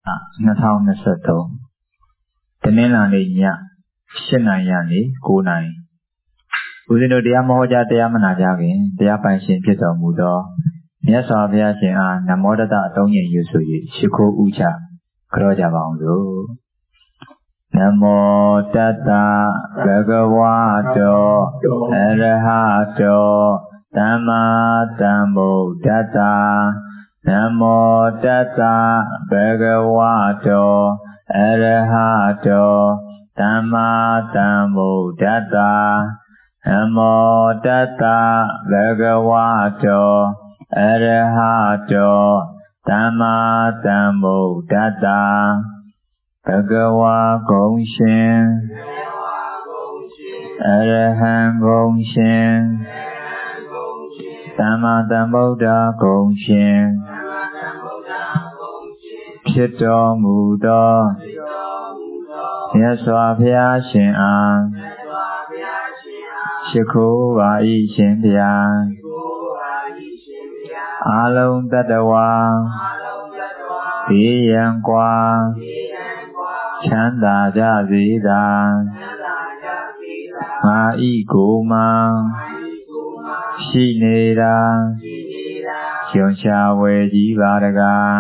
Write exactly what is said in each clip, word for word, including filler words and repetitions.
二ထောင်နှစ်ဆယ့်သုံးတနင်္လာနေ့ညရှစ်နာရီကနေကိုးနာရီဦးဇင်းတို့တရားမဟောကြားတရားမနာကြခင်တရားပိုင်ရှင်ဖြစ်တော်မူသောမြတ်စွာဘုရားရှင်အားနမောတတအသုံးညင်ယူဆို၍ရှိခိုးဥချကြောကြပါအောင်စို့နမောတတဘဂဝတောအရဟတောသမ္မာသမ္ဗုဒ္ဓတ္တနမောတတဘဂဝတောအရဟတောသမ္မာသမ္ဗုဒ္ဓတ္တနမောတတဘဂဝတောအရဟတောသမ္မာသမ္ဗုဒ္ဓတ္တဘဂဝါဂုံရှင်အရဟံဂုံရှင်သမ္မာသမ္ဗုဒ္ဓဂုံရှင်ဖြစ်တော်မူသောမြတ်စွာဘုရားရှင်အားရှိခိုးပါ၏ရှင်ဘုရားအာလုံးတတ္တဝါဘေးရန်ကွာချမ်းသာကြစေသာငါဤကိုယ်မှရှိနေတာကျွမ်းချဝဲကြီးပါတကား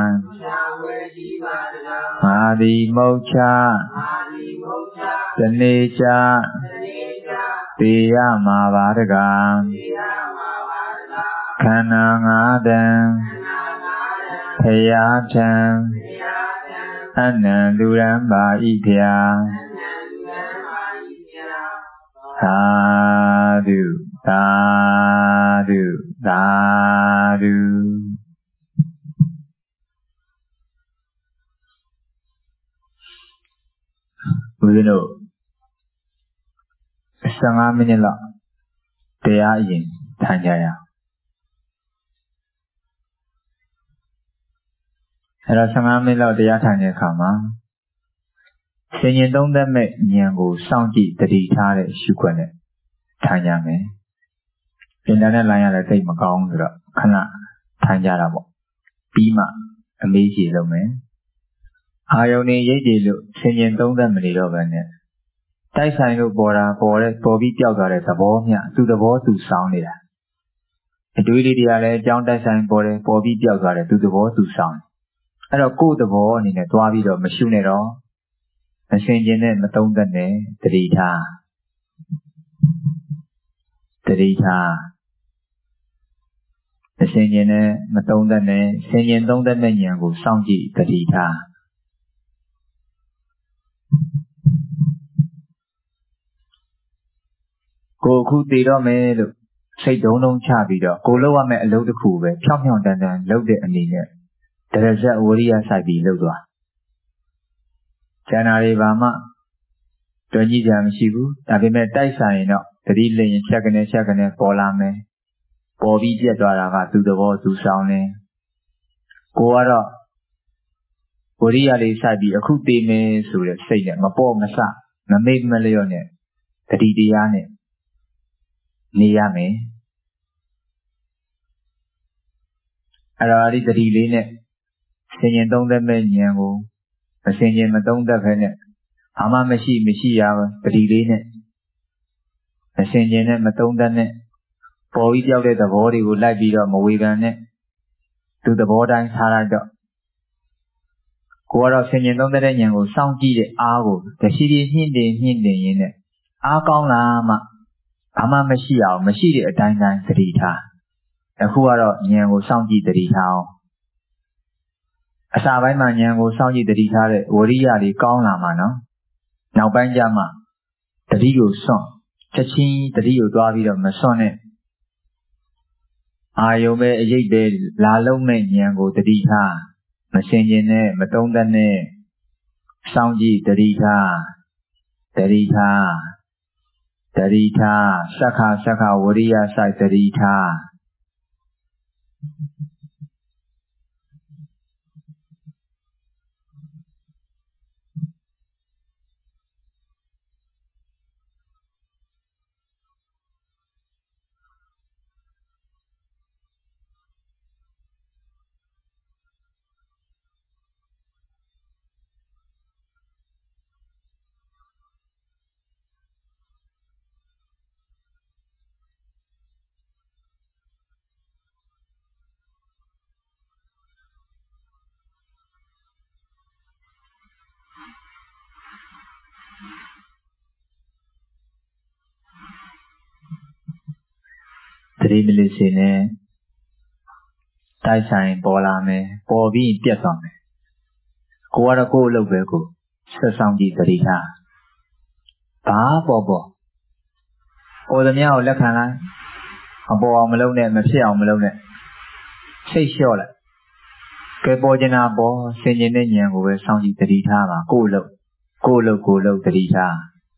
ငါသည်မုတ်ချတနေ့ချသေရမှာပါတကားခန္ဓာငါးတန်ဖရာထံအနန္တုရံပါဤဖျာသာဓုသာဓုသာဓုဦးဇင်းတို့ဆယ်ငါးမိနစ်လောက်တရားအရင်ထိုင်ကြရအောင်အဲ့တော့ဆယ်ငါးမိနစ်လောက်တရားထိုင်တဲ့အခါမှာဆင်ញင်သုံးသက်မဲ့ဉာဏ်ကိုစောင့်ကြည့်တတိထားတဲ့ရှုခွက်နဲ့ထိုင်ကြမယ်အင်တာနက်လိုင်းရတယ်သိမကောင်းဆိုတော့ခဏထိုင်ကြတာပေါ့ပြီးမှအမေးကြီးလုပ်မယ်အာယုန်နေရိပ်တွေလို့ဆင်ញင်သုံးသက်မနေတော့ဘဲနဲ့တိုက်ဆိုင်လို့ပေါ်တာပေါ်တဲ့ပေါ်ပြီးပြောက်သွားတဲ့သဘောမျှသူ့သဘောသူစောင်းနေတာအတွေးလေးတွေကလည်းအကြောင်းတိုက်ဆိုင်ပေါ်တယ်ပေါ်ပြီးပြောက်သွားတယ်သူ့သဘောသူစောင်းအဲ့တော့ကိုယ်သဘောအနေနဲ့တွားပြီးတော့မရှုနဲ့တော့မဆင်ခြင်နဲ့မသုံးသက်နဲ့တတိထားတတိထားမဆင်ခြင်နဲ့မသုံးသက်နဲ့ဆင်ခြင်သုံးသက်တဲ့ဉာဏ်ကိုစောင့်ကြည့်တတိထားကိုအခုတည်တော့မယ်လို့စိတ်ဒုံဒုံချပြီးတော့ကိုလုပ်ရမယ့်အလုပ်တစ်ခုပဲဖြောင်းဖြောင်းတန်တန်လုပ်တဲ့အနေနဲ့တရဇက်ဝရိယစိုက်ပြီးလုပ်သွားကျန်တာတွေဘာမှတွင်ကြည့်ကြမရှိဘူးဒါပေမဲ့တိုက်ဆိုင်ရင်တော့တတိလျင်ချက်ကနေချက်ကနေပေါ်လာမယ်ပေါ်ပြီးပြတ်သွားတာကသူ့သဘောသူဆောင်နေကိုကတော့ဝရိယလေးစိုက်ပြီးအခုတည်မယ်ဆိုတဲ့စိတ်နဲ့မပေါ်မစမမေ့မလျော့နဲ့တတိတရားနဲ့နေရမယ်အဲ့တော့ဒီတတိလေးနဲ့ဆင်ញင်သုံးသက်မဲ့ဉာဏ်ကိုမဆင်ញင်မသုံးသက်ခဲနဲ့ဘာမှမရှိမရှိရပါတတိလေးနဲ့မဆင်ញင်နဲ့မသုံးသက်နဲ့ပေါ်ပြီးပြောက်တဲ့သဘောတွေကိုလိုက်ပြီးတော့မဝေခံနဲ့သူသဘောတိုင်းထားလိုက်တော့ကိုကတော့ဆင်ញင်သုံးသက်တဲ့ဉာဏ်ကိုစောင့်ကြည့်တဲ့အားကိုတရှိရှိနှင့်တင်နှင့်တင်ရင်းနဲ့အားကောင်းလာမှဘာမှမရှိအောင်မရှိတဲ့အတိုင်းတိုင်းသတိထားအခုကတော့ဉာဏ်ကိုစောင့်ကြည့်သတိထားအောင်အစာပိုင်းမှာဉာဏ်ကိုစောင့်ကြည့်သတိထားတဲ့ဝရိယလေးကောင်းလာမှာနော်နောက်ပိုင်းကျမှသတိကိုစွန့်ချက်ချင်းသတိကိုတွားပြီးတော့မစွန့်နဲ့အာယုံပဲအရေးပဲလာလုံးမဲ့ဉာဏ်ကိုသတိထားမဆင်ခြင်နဲ့မသုံးသက်နဲ့စောင့်ကြည့်သတိထားသတိထားတတိထားစက္ခစက္ခဝရိယစိုက်တတိထားတိမလေးစင်နဲ့တိုက်ဆိုင်ပေါ်လာမယ်ပေါ်ပြီးပြတ်သွားမယ်ကိုကတော့ကိုယ်အလုပ်ပဲကိုဆက်ဆောင်ကြည့်သတိထားဘာပေါ်ပေါ်ပေါ်သမျှကိုလက်ခံလိုက်မပေါ်အောင်မလုပ်နဲ့မဖြစ်အောင်မလုပ်နဲ့စိတ်လျှော့လိုက်ကဲပေါ်ကျင်တာပေါ်ဆင်ကျင်တဲ့ဉာဏ်ကိုပဲစောင့်ကြည့်သတိထားပါကိုယ်အလုပ်ကိုယ်အလုပ်ကိုယ်လုပ်သတိထား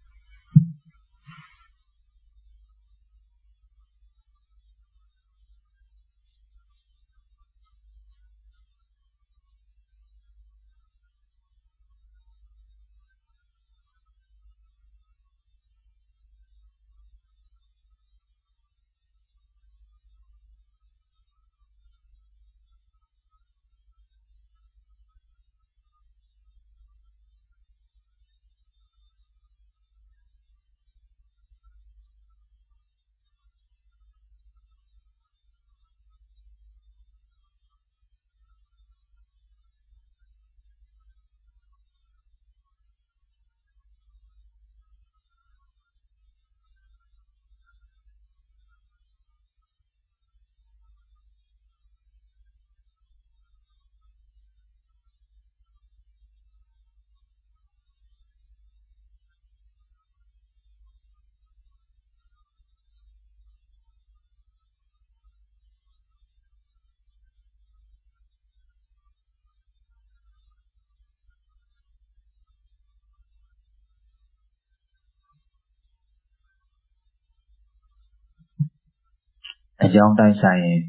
အကြောင်းတိုက်ဆိုင်ရင်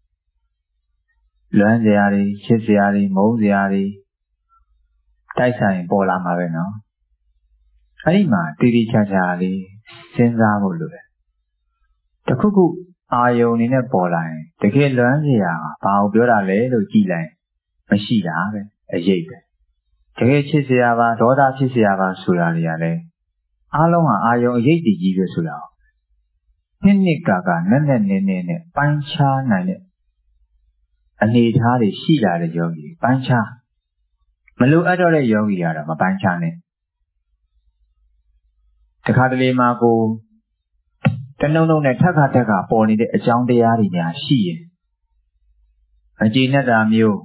လွမ်းစရာတွေချစ်စရာတွေမုန်းစရာတွေတိုက်ဆိုင်ပေါ်လာမှာပဲနော်အဲ့ဒီမှာတည်တည်ချာချာလေးစဉ်းစားဖို့လိုတယ်တခုခုအာယုံအနေနဲ့ပေါ်လာရင်တကယ်လွမ်းစရာဘာကိုပြောတာလဲလို့ကြည့်လိုက်မရှိတာပဲအရေးပဲတကယ်ချစ်စရာပါဒေါသဖြစ်စရာပါဆိုတာတွေကလည်းအားလုံးဟာအာယုံအရေးတည်ကြီးပဲဆိုတာနှစ်နှစ်ကာကနက်နက်နေနေနဲ့ပိုင်းခြားနိုင်တဲ့အနေအထားတွေရှိလာတဲ့ယောဂီပိုင်းခြားမလိုအပ်တော့တဲ့ယောဂီကတော့မပိုင်းခြားနဲ့တခါတလေမှာကိုတနှုံနှုံနဲ့ထက်ခါထက်ခါပေါ်နေတဲ့အကြောင်းတရားတွေများရှိရင်မကျေနပ်တာမျိုး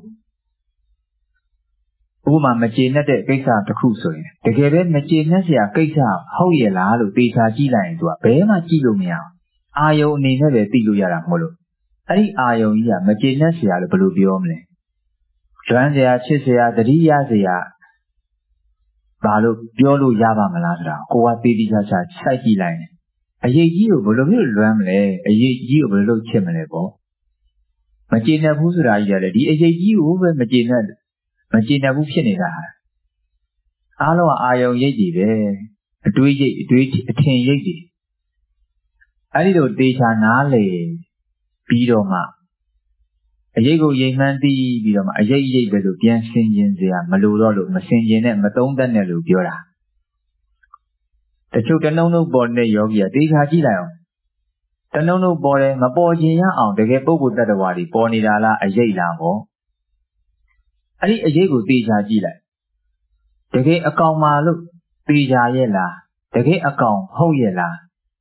ဥပမာမကျေနပ်တဲ့ကိစ္စတစ်ခုဆိုရင်တကယ်ပဲမကျေနပ်စရာကိစ္စဟုတ်ရဲ့လားလို့သေချာကြည့်လိုက်ရင်သူကဘယ်မှကြည့်လို့မရဘူးအာယုံအနေနဲ့ပဲသိလို့ရတာမဟုတ်လို့အဲ့ဒီအာယုံကြီးကမကျေနပ်စရာလို့ဘယ်လိုပြောမလဲလွမ်းစရာချစ်စရာတတိယစရာဘာလို့ပြောလို့ရပါမလားဆိုတာကိုကသေတိချာချာစိုက်ကြည့်လိုက်ရင်အရေးကြီးကိုဘယ်လိုမျိုးလွမ်းမလဲအရေးကြီးကိုဘယ်လိုလုပ်ချစ်မလဲပေါ့မကျေနပ်ဘူးဆိုတာကြီးရတယ်ဒီအရေးကြီးကိုပဲမကျေနပ်မကျေနပ်ဘူးဖြစ်နေတာအားလုံးကအာယုံရိပ်တွေပဲအတွေးရိပ်အတွေးအထင်ရိပ်တွေအဲ့ဒီလိုတေချာနားလေပြီးတော့မှအရေးကိုရိပ်မှန်းသိပြီးတော့မှအရေးရိပ်ပဲလို့ပြန်ဆင်ခြင်စရာမလိုတော့လို့မဆင်ခြင်နဲ့မသုံးသပ်နဲ့လို့ပြောတာတချို့တနှုံနှုံပေါ်တဲ့ယောဂီကတေချာကြည့်လိုက်အောင်တနှုံနှုံပေါ်တယ်မပေါ်ခြင်းရအောင်တကယ်ပုဂ္ဂိုလ်တ attva တွေပေါ်နေတာလားအရေးလားပေါ့အဲ့ဒီအရေးကိုတေချာကြည့်လိုက်တကယ်အကောင်ပါလို့တေချာရဲ့လားတကယ်အကောင်ဟုတ်ရဲ့လား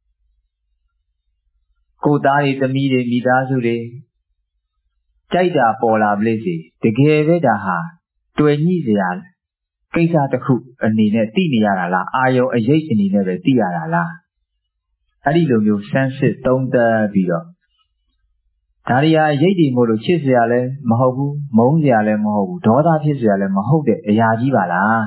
ကိုသားတွေသမီးတွေမိသားစုတွေကြိုက်တာပေါ်လာပလိစေတကယ်ပဲဒါဟာတွေ့ညှိစရာကိစ္စတစ်ခုအနေနဲ့သိနေရတာလားအာယုံအရေးအနေနဲ့ပဲသိရတာလားအဲ့ဒီလိုမျိုးစမ်းစစ်သုံးသပ်ပြီးတော့ဒါရီယာရိတ်တွေမို့လို့ချစ်စရာလည်းမဟုတ်ဘူးမုန်းစရာလည်းမဟုတ်ဘူးဒေါသဖြစ်စရာလည်းမဟုတ်တဲ့အရာကြီးပါလား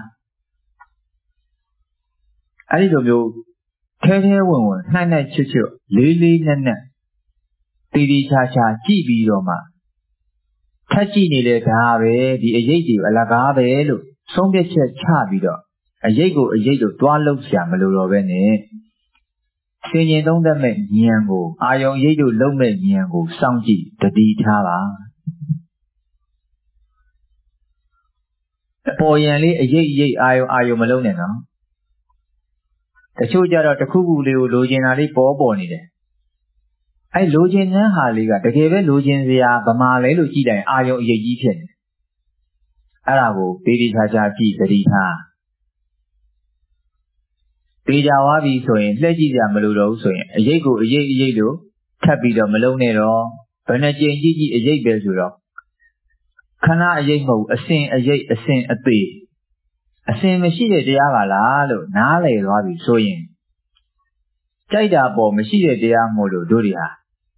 အဲ့ဒီလိုမျိုးထဲထဲဝင်ဝင်နှိုက်နှိုက်ချွတ်ချွတ်လေးလေးနက်နက်တည်တည်ချာချာကြည့်ပြီးတော့မှထပ်ကြည့်နေလေဒါပဲဒီအရေးကြီးအလကားပဲလို့ဆုံးဖြတ်ချက်ချပြီးတော့အရေးကိုအရေးလို့တွားလို့ရှာမလို့တော့ပဲနဲ့ဆင်ញင်သုံးသပ်မဲ့ဉာဏ်ကိုအာယုံအရေးလို့လုံးမဲ့ဉာဏ်ကိုစောင့်ကြည့်တတိထားပါအပေါ်ယံလေးအရေးအရေးအာယုံအာယုံမလုံးနဲ့နော်တချို့ကြတော့တစ်ခုခုလေးကိုလိုချင်တာလေးပေါ်ပေါ်နေတယ်အဲလိုချင်တဲ့ဟာလေးကတကယ်ပဲလိုချင်စရာဗမာလဲလို့ကြည့်လိုက်အာယုံအရေးကြီးဖြစ်နေအဲ့ဒါကိုပေဒီချာချာကြည့်သတိထားပေကြွားပြီဆိုရင်လှည့်ကြည့်ကြမလို့တော့ဘူးဆိုရင်အရေးကိုအရေးအရေးလို့ထထပ်ပြီးတော့မလုံးနဲ့တော့ဘယ်နဲ့ကြိမ်ကြီးကြီးအရေးပဲဆိုတော့ခဏအရေးမဟုတ်အစဉ်အရေးအစဉ်အသေးအစဉ်မရှိတဲ့တရားပါလားလို့နားလည်သွားပြီဆိုရင်ကြိုက်တာပေါ်မရှိတဲ့တရားမို့လို့တို့တွေဟာ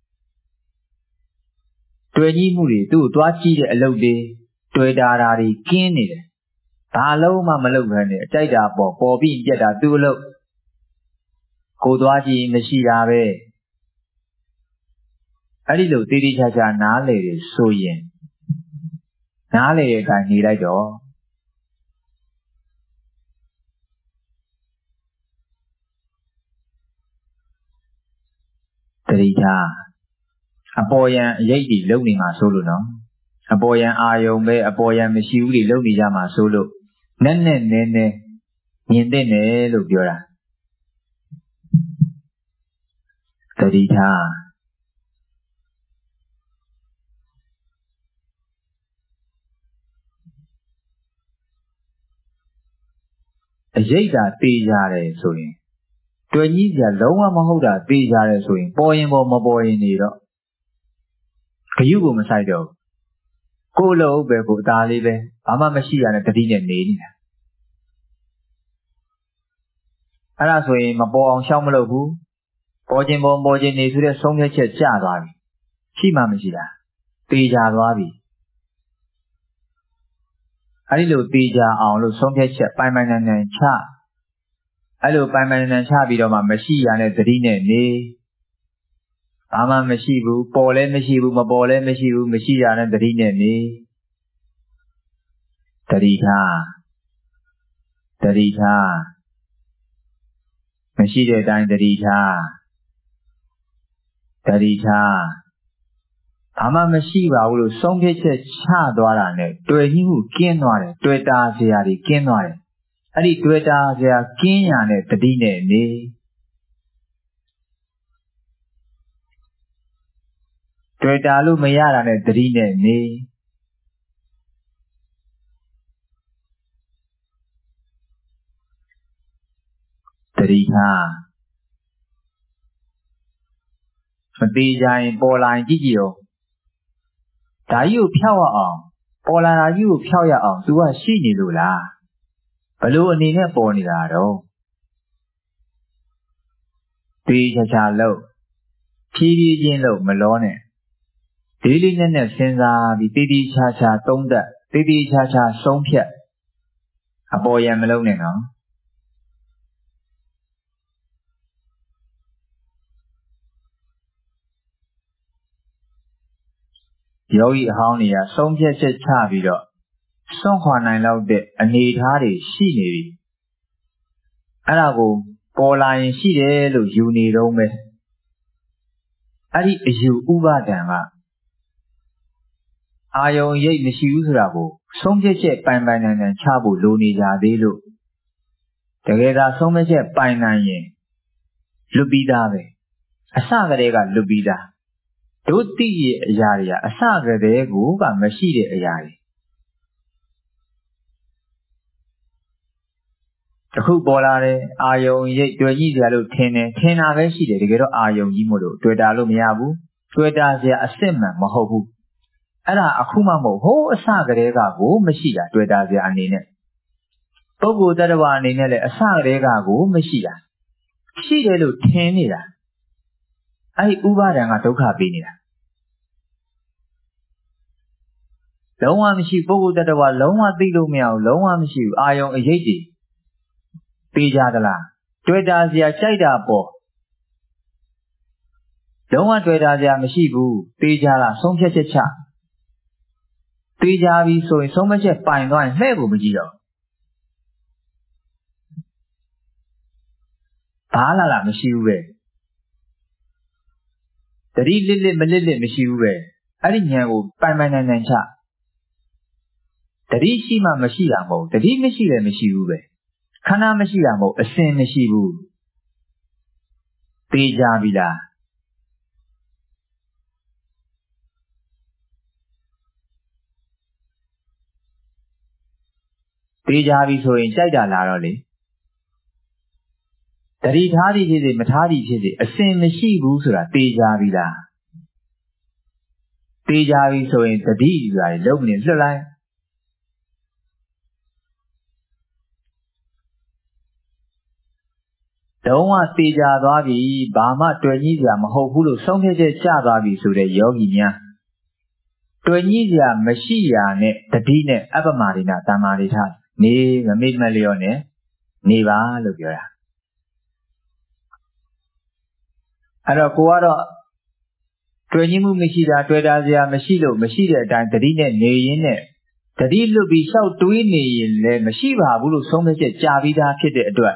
တွေ့ကြီးမှုတွေသူ့ကိုတွားကြည့်တဲ့အလုပ်တွေတွေ့တာတာတွေကင်းနေတယ်ဘာလုံးမှမလုပ်ဘဲနဲ့ကြိုက်တာပေါ်ပေါ်ပြီးပြက်တာသူ့အလုပ်ကိုသွားကြည့်မရှိတာပဲအဲ့ဒီလိုတေးသေးချာချာနားလေတယ်ဆိုရင်နားလေတဲ့အတိုင်းနေလိုက်တော့တတိထားအပေါ်ယံအရေးကြီးလုံနေမှာဆိုလို့နော်အပေါ်ယံအာယုံပဲအပေါ်ယံမရှိဘူးတွေလုံနေကြမှာဆိုလို့နဲ့နဲ့နဲနဲမြင်တဲ့နယ်လို့ပြောတာတတိထားအရေးတာတေးကြတယ်ဆိုရင်တွေ့ကြီးစရာလုံးဝမဟုတ်တာတေးကြတယ်ဆိုရင်ပေါ်ရင်ပေါ်မပေါ်ရင်နေတော့ဂယုကိုမဆိုင်တော့ကိုယ်လုံးပဲကိုအသားလေးပဲဘာမှမရှိရတဲ့တတိနဲ့နေနေတာအဲ့ဒါဆိုရင်မပေါ်အောင်ရှောက်မလုပ်ဘူးပေါ်ခြင်းပေါ်ပေါ်ခြင်းနေဆိုတဲ့ဆုံးဖြတ်ချက်ကျသွားပြီရှိမှမရှိတာတေးကြသွားပြီအဲ့ဒီလိုတေးကြအောင်လို့ဆုံးဖြတ်ချက်ပိုင်ပိုင်နိုင်နိုင်ချအဲ့လိုပိုင်ပိုင်နိုင်နိုင်ချပြီးတော့မှမရှိရတဲ့တတိနဲ့နေဘာမှမရှိဘူးပေါ်လည်းမရှိဘူးမပေါ်လည်းမရှိဘူးမရှိရတဲ့တတိနဲ့နေတတိထားတတိထားမရှိတဲ့အတိုင်းတတိထားတတိထားဘာမှမရှိပါဘူးလို့ဆုံးဖြတ်ချက်ချသွားတာနဲ့တွေ့ကြီးမှုကင်းသွားတယ်တွေ့တာစရာတွေကင်းသွားတယ်အဲ့ဒီတွေ့တာစရာကင်းရတဲ့တတိနဲ့နေတွေ့တာလို့မရတာနဲ့တတိနဲ့နေတတိထားမသေးကြရင်ပေါ်လာရင်ကြည့်ကြည့်ရောဒါကြီးကိုဖြောက်ရအောင်ပေါ်လာတာကြီးကိုဖြောက်ရအောင် तू ကရှိနေလို့လားဘလို့အနေနဲ့ပေါ်နေတာတော့တေးချာချာလို့ဖြည်းဖြည်းချင်းလို့မလောနဲ့ဒီလေးနဲ့နဲ့စဉ်းစားပြီးတေးသေးချာချာသုံးသပ်တေးသေးချာချာဆုံးဖြတ်အပေါ်ယံမလုံးနဲ့နော်ယောဂီအဟောင်းတွေကဆုံးဖြတ်ချက်ချပြီးတော့စွန့်ခွာနိုင်လောက်တဲ့အနေအထားတွေရှိနေပြီအဲ့ဒါကိုပေါ်လာရင်ရှိတယ်လို့ယူနေတော့ပဲအဲ့ဒီအယူဥပါဒံကအာယုံရိပ်မရှိဘူးဆိုတာကိုဆုံးဖြတ်ချက်ပိုင်ပိုင်နိုင်နိုင်ချဖို့လိုနေကြသေးလို့တကယ်သာဆုံးဖြတ်ချက်ပိုင်နိုင်ရင်လွတ်ပြီးသားပဲအစကတည်းကလွတ်ပြီးသားတို့သိရဲ့အရာတွေကအစကတည်းကိုကမရှိတဲ့အရာတွေတခုပေါ်လာတယ်အာယုံရိပ်တွေ့ကြည့်စရာလို့ထင်တယ်ထင်တာပဲရှိတယ်တကယ်တော့အာယုံကြီးမို့လို့တွေ့တာလို့မရဘူးတွေ့တာစရာအစစ်မှန်မဟုတ်ဘူးအဲ့ဒါအခုမှမဟုတ်ဟိုးအစကတည်းကကိုမရှိတာတွေ့တာစရာအနေနဲ့ပုဂ္ဂိုလ်တ attva အနေနဲ့လည်းအစကတည်းကကိုမရှိတာရှိတယ်လို့ထင်နေတာအဲ့ဒီဥပါဒံကဒုက္ခပေးနေတာလုံးဝမရှိပုဂ္ဂိုလ်တ attva လုံးဝသိလို့မရဘူးလုံးဝမရှိဘူးအာယုံအရေးကြီးပေးကြသလားတွေ့တာစရာကြိုက်တာပေါ့လုံးဝတွေ့တာစရာမရှိဘူးပေးကြလားဆုံးဖြတ်ချက်ချပေးကြပြီဆိုရင်ဆုံးဖြတ်ချက်ပိုင်သွားရင်လှဲ့ကိုမကြည့်တော့ဘာလာလာမရှိဘူးပဲတတိလစ်လစ်မလစ်လစ်မရှိဘူးပဲအဲ့ဒီဉာဏ်ကိုပိုင်ပိုင်နိုင်နိုင်ချတတိရှိမှမရှိတာမဟုတ်တတိမရှိလည်းမရှိဘူးပဲခန္ဓာမရှိတာမဟုတ်အစဉ်မရှိဘူးသိကြပြီလားသိကြပြီဆိုရင်ကြိုက်တာလာတော့လေတတိထားသည်ဖြစ်စေမထားသည်ဖြစ်စေအစင်မရှိဘူးဆိုတာသိကြပြီလားသိကြပြီဆိုရင်တတိယူတာလုံးနေလွတ်လိုက်လုံးဝသိကြသွားပြီဘာမှတွေ့ကြီးစရာမဟုတ်ဘူးလို့ဆုံးဖြတ်ချက်ကျသွားပြီဆိုတဲ့ယောဂီများတွေ့ကြီးစရာမရှိရာနဲ့တတိနဲ့အပ္ပမာဒိနာတမ္မာဒိဋ္ဌနေမမိတ်မလျော့နဲ့နေပါလို့ပြောတာအဲ့တော့ကိုကတော့တွေ့ကြီးမှုမရှိတာတွေ့တာစရာမရှိလို့မရှိတဲ့အတိုင်းတတိနဲ့နေရင်းနဲ့တတိလွတ်ပြီးလျှောက်တွေးနေရင်လည်းမရှိပါဘူးလို့ဆုံးဖြတ်ချက်ကြာပြီးသားဖြစ်တဲ့အတွက်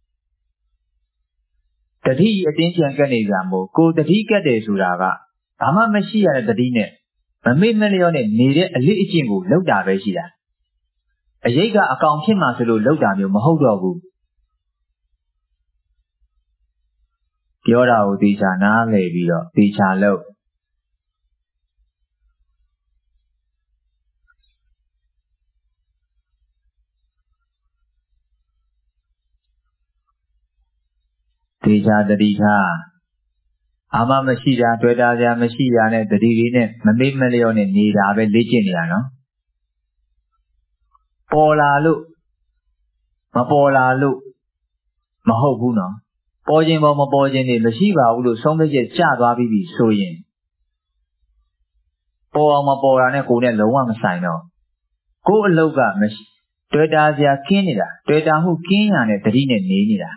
တတိအတင်းကြံကပ်နေကြမို့ကိုတတိကပ်တယ်ဆိုတာကဘာမှမရှိရတဲ့တတိနဲ့မမေ့မလျော့နဲ့နေတဲ့အလေးအကျင့်ကိုလောက်တာပဲရှိတာအရေးကအကောင်ဖြစ်မှဆိုလို့လောက်တာမျိုးမဟုတ်တော့ဘူးပြောတာကိုသေချာနားလည်ပြီးတော့သေချာလို့သေချာတတိထားအာမမရှိတာတွေ့တာစရာမရှိတာနဲ့တတိလေးနဲ့မမေ့မလျော့နဲ့နေတာပဲလေ့ကျင့်နေရနော်ပေါ်လာလို့မပေါ်လာလို့မဟုတ်ဘူးနော်ပေါ်ခြင်းပေါ်မပေါ်ခြင်းတွေမရှိပါဘူးလို့ဆုံးဖြတ်ချက်ကျသွားပြီးပြီဆိုရင်ပေါ်အောင်မပေါ်တာနဲ့ကိုယ်နဲ့လုံးဝမဆိုင်တော့ကိုယ်အလုပ်ကမရှိတွေ့တာစရာကင်းနေတာတွေ့တာမှုကင်းရတဲ့တတိနဲ့နေနေတာ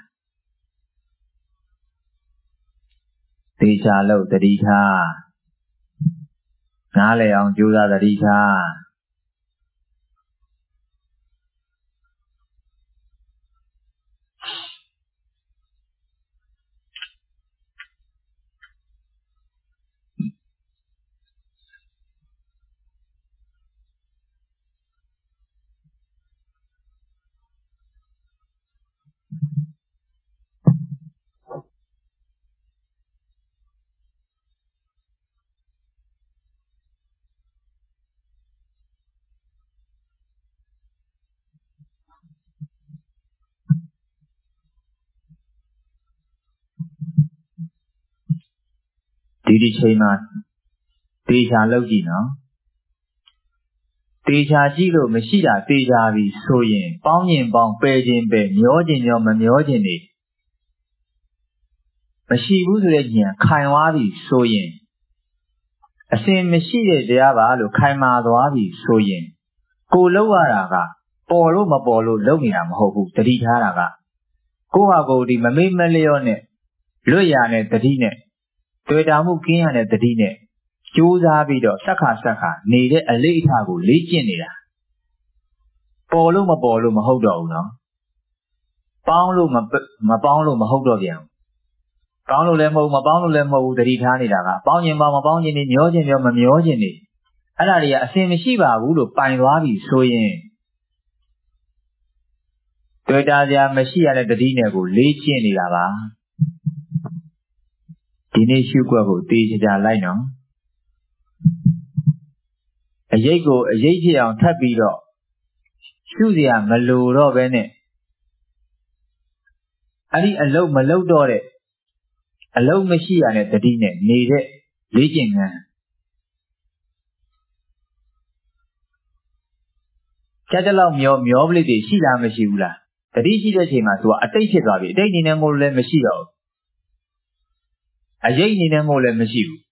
သေချာလို့တတိထားနားလည်အောင်ကြိုးစားတတိထားဒီဒီချိန်မှာသေချာလုပ်ကြည့်နော်သေချာကြည့်လို့မရှိတာသေချာပြီဆိုရင်ပေါင်းရင်ပေါင်းပယ်ခြင်းပဲမျောခြင်းမျောမမျောခြင်းနေမရှိဘူးဆိုတဲ့ဉာဏ်ခိုင်သွားပြီဆိုရင်အစဉ်မရှိတဲ့တရားပါလို့ခိုင်မာသွားပြီဆိုရင်ကိုလောက်ရတာကပေါ်လို့မပေါ်လို့လုပ်နေတာမဟုတ်ဘူးတတိထားတာကကိုဟာကိုဒီမမေ့မလျော့နဲ့လွတ်ရတဲ့တတိနဲ့တွေ့တာမှုကင်းရတဲ့တတိနဲ့ကြိုးစားပြီးတော့ဆက်ခါဆက်ခါနေတဲ့အလေးအထားကိုလေ့ကျင့်နေတာပေါ်လို့မပေါ်လို့မဟုတ်တော့ဘူးနော်ပေါင်းလို့မမပေါင်းလို့မဟုတ်တော့ပြန်ပေါင်းလို့လည်းမဟုတ်မပေါင်းလို့လည်းမဟုတ်ဘူးတတိထားနေတာကပေါင်းခြင်းပေါင်းမပေါင်းခြင်းနေမျောခြင်းမျောမမျောခြင်းနေအဲ့ဒါတွေကအစင်မရှိပါဘူးလို့ပိုင်သွားပြီဆိုရင်တွေ့တာစရာမရှိရတဲ့တတိနဲ့ကိုလေ့ကျင့်နေတာပါဒီနေ့ရှုွက်ကိုတေးချာလိုက်နော်အရေးကိုအရေးဖြစ်အောင်ထပ်ပြီးတော့ရှုစရာမလိုတော့ပဲနဲ့အဲ့ဒီအလုံးမလုံးတော့တဲ့အလုံးမရှိရတဲ့တတိနဲ့နေတဲ့လေ့ကျင့်ခန်းကြက်တလောက်မျောမျောပလိတွေရှိလားမရှိဘူးလားတတိရှိတဲ့ချိန်မှာသူကအတိတ်ဖြစ်သွားပြီအတိတ်နေနေမို့လည်းမရှိတော့ဘူးအရေးနေနေမို့လည်းမရှိဘူး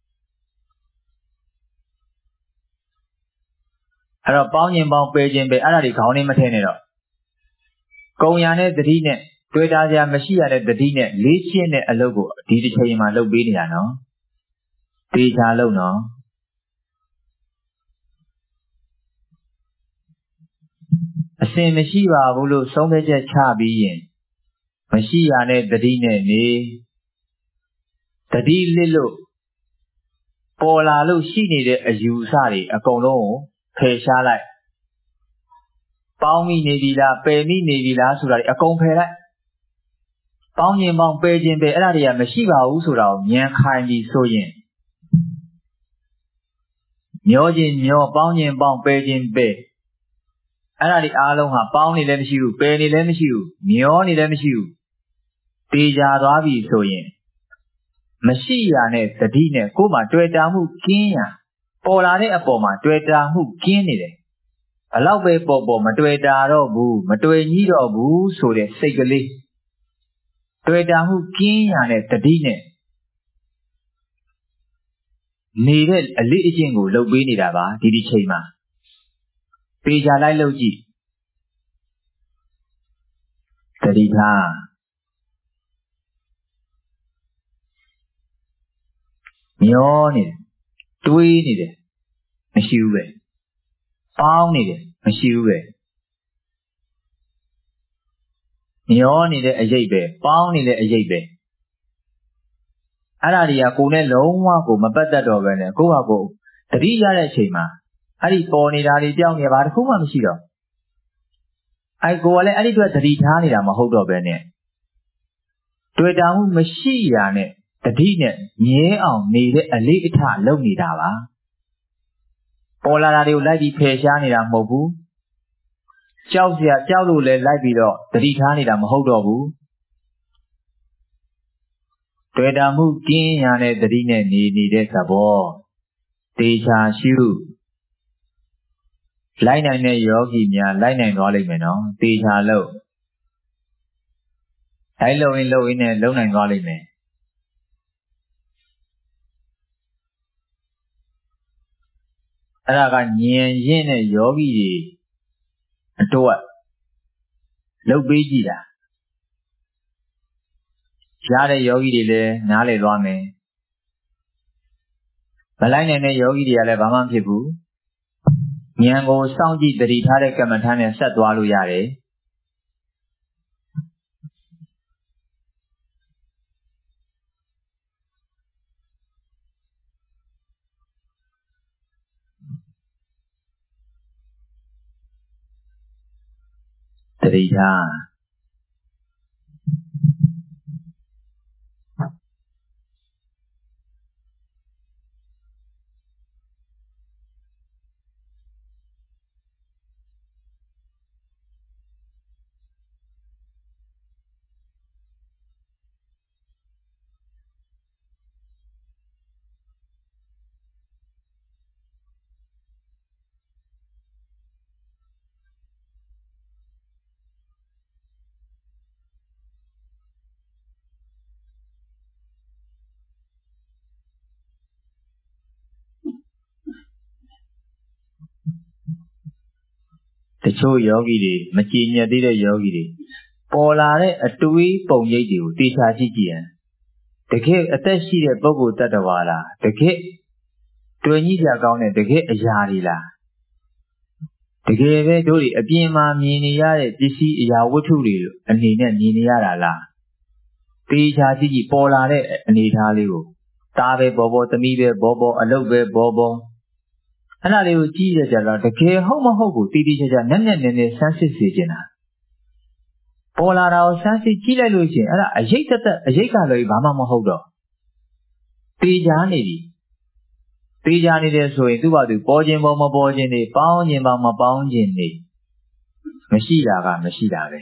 အဲ့တော့ပေါင်းခြင်းပေါင်းပယ်ခြင်းပဲအဲ့ဒါတွေခေါင်းနဲ့မထည့်နဲ့တော့ကုံရတဲ့တတိနဲ့တွေ့တာစရာမရှိရတဲ့တတိနဲ့လေးရှင်းတဲ့အလုပ်ကိုဒီတစ်ချိန်မှာလုပ်ပေးနေတာနော်တေချာလုပ်နော်အစင်မရှိပါဘူးလို့ဆုံးဖြတ်ချက်ချပြီးရင်မရှိရတဲ့တတိနဲ့နေတတိလစ်လို့ပေါ်လာလို့ရှိနေတဲ့အယူအဆတွေအကုန်လုံးကိုဖယ်ရှားလိုက်ပေါင်းမိနေပြီလားပယ်မိနေပြီလားဆိုတာတွေအကုန်ဖယ်လိုက်ပေါင်းခြင်းပေါင်းပယ်ခြင်းပဲအဲ့ဒါတွေကမရှိပါဘူးဆိုတာကိုဉာဏ်ခိုင်ပြီးဆိုရင်မျောခြင်းမျောပေါင်းခြင်းပေါင်းပယ်ခြင်းပဲအဲ့ဒါတွေအားလုံးဟာပေါင်းနေလည်းမရှိဘူးပယ်နေလည်းမရှိဘူးမျောနေလည်းမရှိဘူး Deja Ravi Soyin Machia Tadine Kuma Tweta Mu Kina Polare Apoma Tweta Mu Kinide Allow Be Bobo Matweta Robu Matwe Nidobu so the Segale Tweta Mu Kina Tadine Needed a little jingle Lobini Dava Didi Chema Deja Logi Tadita Mionid, Twinid, Meshuwe, Pounded, Meshuwe. Mionid a jabe, Pounded a jabe. Aradia Kune Loma, Mabata Dogan, Kuago, three yard chema. Ari Pony Ari down about whom I'm sure. I go a little bit at the Italian, I'm a hold of Bene. To a down machine. The dinner near on needed a little lonely dava. Pola Lady Peshanida Mobu Chausia Chalu le Libido, the Ritanida Mohodobu. Twedamu King and the dinner needed a ball. Deja shoe. Line and yogi mia, line and rolling meno, deja low. Hello in low in a lone and rolling man. Araga Nien Yen Yogi Toa Low Bijida Jada Yogi de Nale Rame Malane and Yogi de Alabama Pibu Nyango Soundy the Ritare Kamatana Satwalu Yare Trita The Cho Yogi, Machinia did a yogi. Polare a two-way pony, Tisha Chichian. The cake attachi a bogo tatawala, the cake Twenija gone, the cake a yarila. The cake dori a pima miniare, Disi Yawuturi, and Nina Niniara. Tisha Chichi Polare and Italio. Tave Bobo, Tamibe Bobo, a lobe Bobo. And I will see that the care homo hobo, Tidija, Nanan and the Sansi Sigena. Polara Sansi Chila Lucian, a Jata, a Jaka Bama Mohodo. Tijani Tijani, so into what the Bojin Mama Bojin, the Pound in Mama Pound in the Mashida, Mashida.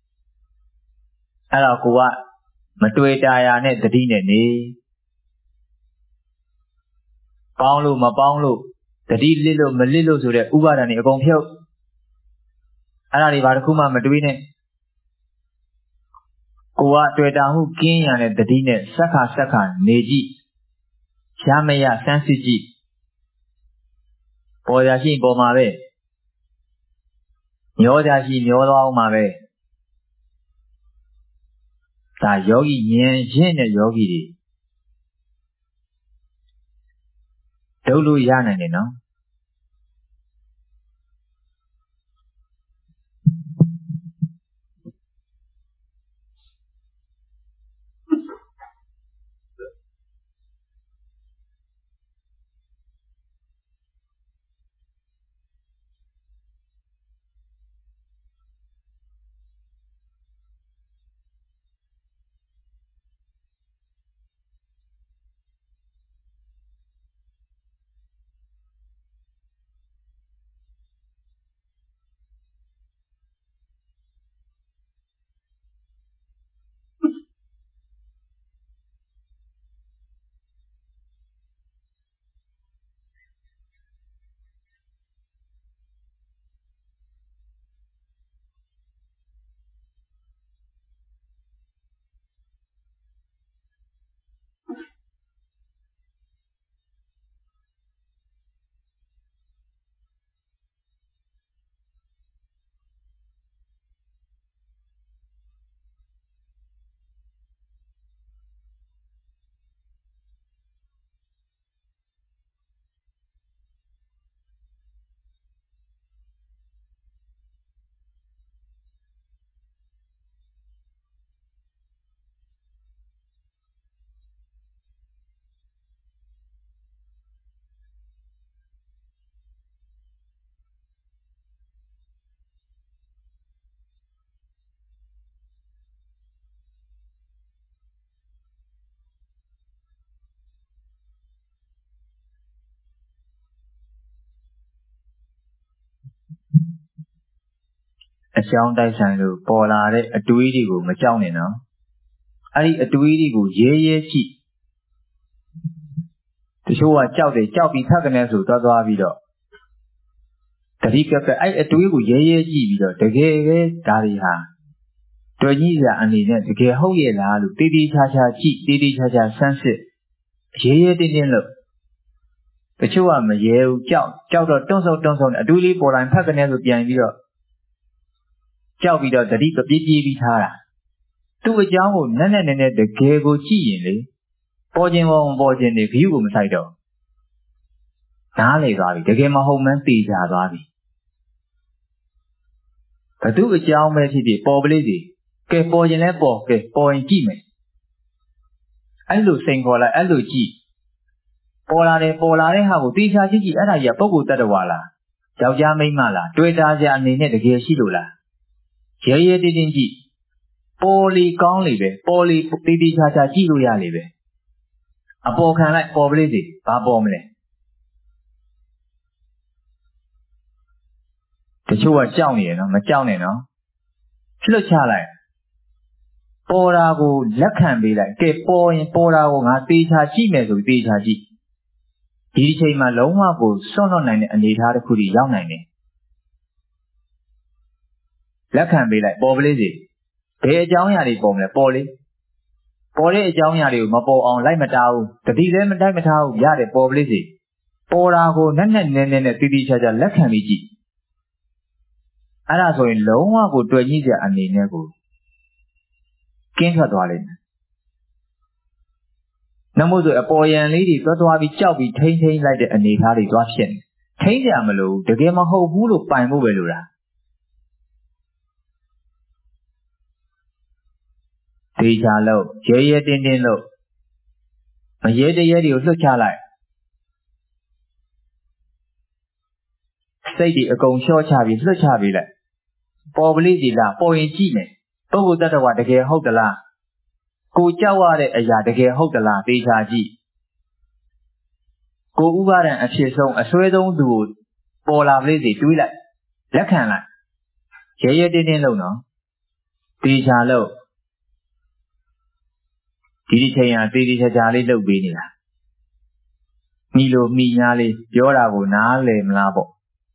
Alakuwa, Matueta, net the dinner, ne Paulu, Mapaulu. The deed little Malillo to the Uba and a compio. Anari Varkuma Maduine Kua to a down king and the dinner Saka Saka, Neji Chamaya Sansiji Poyashi Bomare Yodashi Yola Mare Ta Yogi Yen Jen Yogi Dolu Yanan, you know. အကြောင်းတိုက်ဆိုင်လို့ပေါ်လာတဲ့အတွေးတွေကိုမကြောက်နဲ့နော်အဲ့ဒီအတွေးတွေကိုရဲရဲကြည့်တချို့ကကြောက်တယ်ကြောက်ပြီးဖက်ကနေဆိုသွားသွားပြီးတော့တတိကကအဲ့အတွေးကိုရဲရဲကြည့်ပြီးတော့တကယ်ပဲဒါတွေဟာတွေ့ကြီးစရာအနေနဲ့တကယ်ဟုတ်ရဲ့လားလို့တေးသေးချာချာကြည့်တေးသေးချာချာဆန်းစစ်ရဲရဲတင်းတင်းလို့တချို့ကမရဲဘူးကြောက်ကြောက်တော့တွန်းဆုံတွန်းဆုံအတွေးလေးပေါ်တိုင်းဖက်ကနေဆိုပြန်ပြီးတော့ကြောက်ပြီးတော့တတိကပြေးပြေးပြီးထားတာသူ့အကြောင်းကိုနက်နက်နဲနဲတကယ်ကိုကြည့်ရင်လေပေါ်ခြင်းပေါ်ပေါ်ခြင်းတွေဂရုကိုမစိုက်တော့နားလေသွားပြီတကယ်မဟုတ်မှန်းသိကြသွားပြီဘသူအကြောင်းပဲဖြစ်ဖြစ်ပေါ်ပလေးစီကဲပေါ်ခြင်းလဲပေါ်ကဲပေါ်ရင်ကြည့်မယ်အဲ့လိုစိန်ခေါ်လိုက်အဲ့လိုကြည့်ပေါ်လာတယ်ပေါ်လာတဲ့ဟာကိုတေချာကြည့်ကြည့်အဲ့ဒါကြီးကပုဂ္ဂိုလ်တ attva လားယောက်ျားမိန်းမလားတွေ့တာစရာအနေနဲ့တကယ်ရှိလို့လားရဲရဲတင်းတင်းကြည့်ပေါ်လီကောင်းလေပဲပေါ်လီတေးသေးချာချာကြည့်လို့ရလေပဲအပေါ်ခံလိုက်ပေါ်ပလေးစီဘာပေါ်မလဲတချို့ကကြောက်နေရနော်မကြောက်နဲ့နော်လွတ်ချလိုက်ပေါ်တာကိုလက်ခံပေးလိုက်ကဲပေါ်ရင်ပေါ်တာကိုငါတေချာကြည့်မယ်ဆိုတေချာကြည့်ဒီအချိန်မှာလုံးဝကိုစွန့်လွတ်နိုင်တဲ့အနေအထားတစ်ခုကြီးရောက်နိုင်တယ်လက်ခံပေးလိုက်ပေါ်ပလေးစီဘယ်အကြောင်းအရာတွေပေါ်မလဲပေါ်လေပေါ်တဲ့အကြောင်းအရာတွေကိုမပေါ်အောင်လိုက်မတားဘူးတတိလည်းမတိုက်မထားဘူးရတယ်ပေါ်ပလေးစီပေါ်တာကိုနက်နက်နဲနဲနဲ့တီးတီးချာချာလက်ခံပြီးကြည့်အဲ့ဒါဆိုရင်လုံးဝကိုတွေ့ကြည့်စရာအနေနဲ့ကိုကင်းထွက်သွားလိမ့်မယ်နမို့ဆိုအပေါ်ယံလေးတွေသွားသွားပြီးကြောက်ပြီးထိမ့်ထိမ့်လိုက်တဲ့အနေအထားတွေသွားဖြစ်နေထိမ့်ကြမလို့တကယ်မဟုတ်ဘူးလို့ပိုင်ဖို့ပဲလို့လားဒေချာလို့ရဲရဲတင်းတင်းလို့မရဲတရဲတွေကိုလွှတ်ချလိုက်စိတ်တွေအကုန်လျှော့ချပြီးလွှတ်ချပြီးလိုက်ပေါ်ပလေးစီလားပေါ်ရင်ကြည့်မယ်ပုဂ္ဂိုလ်တ attva တကယ်ဟုတ်သလားကိုကြောက်ရတဲ့အရာတကယ်ဟုတ်သလားဒေချာကြည့်ကိုဥပါဒံအဖြစ်ဆုံးအဆွဲဆုံးသူကိုပေါ်လာပလေးစီတွေးလိုက်လက်ခံလိုက်ရဲရဲတင်းတင်းလို့နော်ဒေချာလို့ဒီဒီချိန်ဟာတေးသေးချာချာလေးလှုပ်ပေးနေတာမိလို့မိညာလေးပြောတာကိုနားလည်မလားပေါ့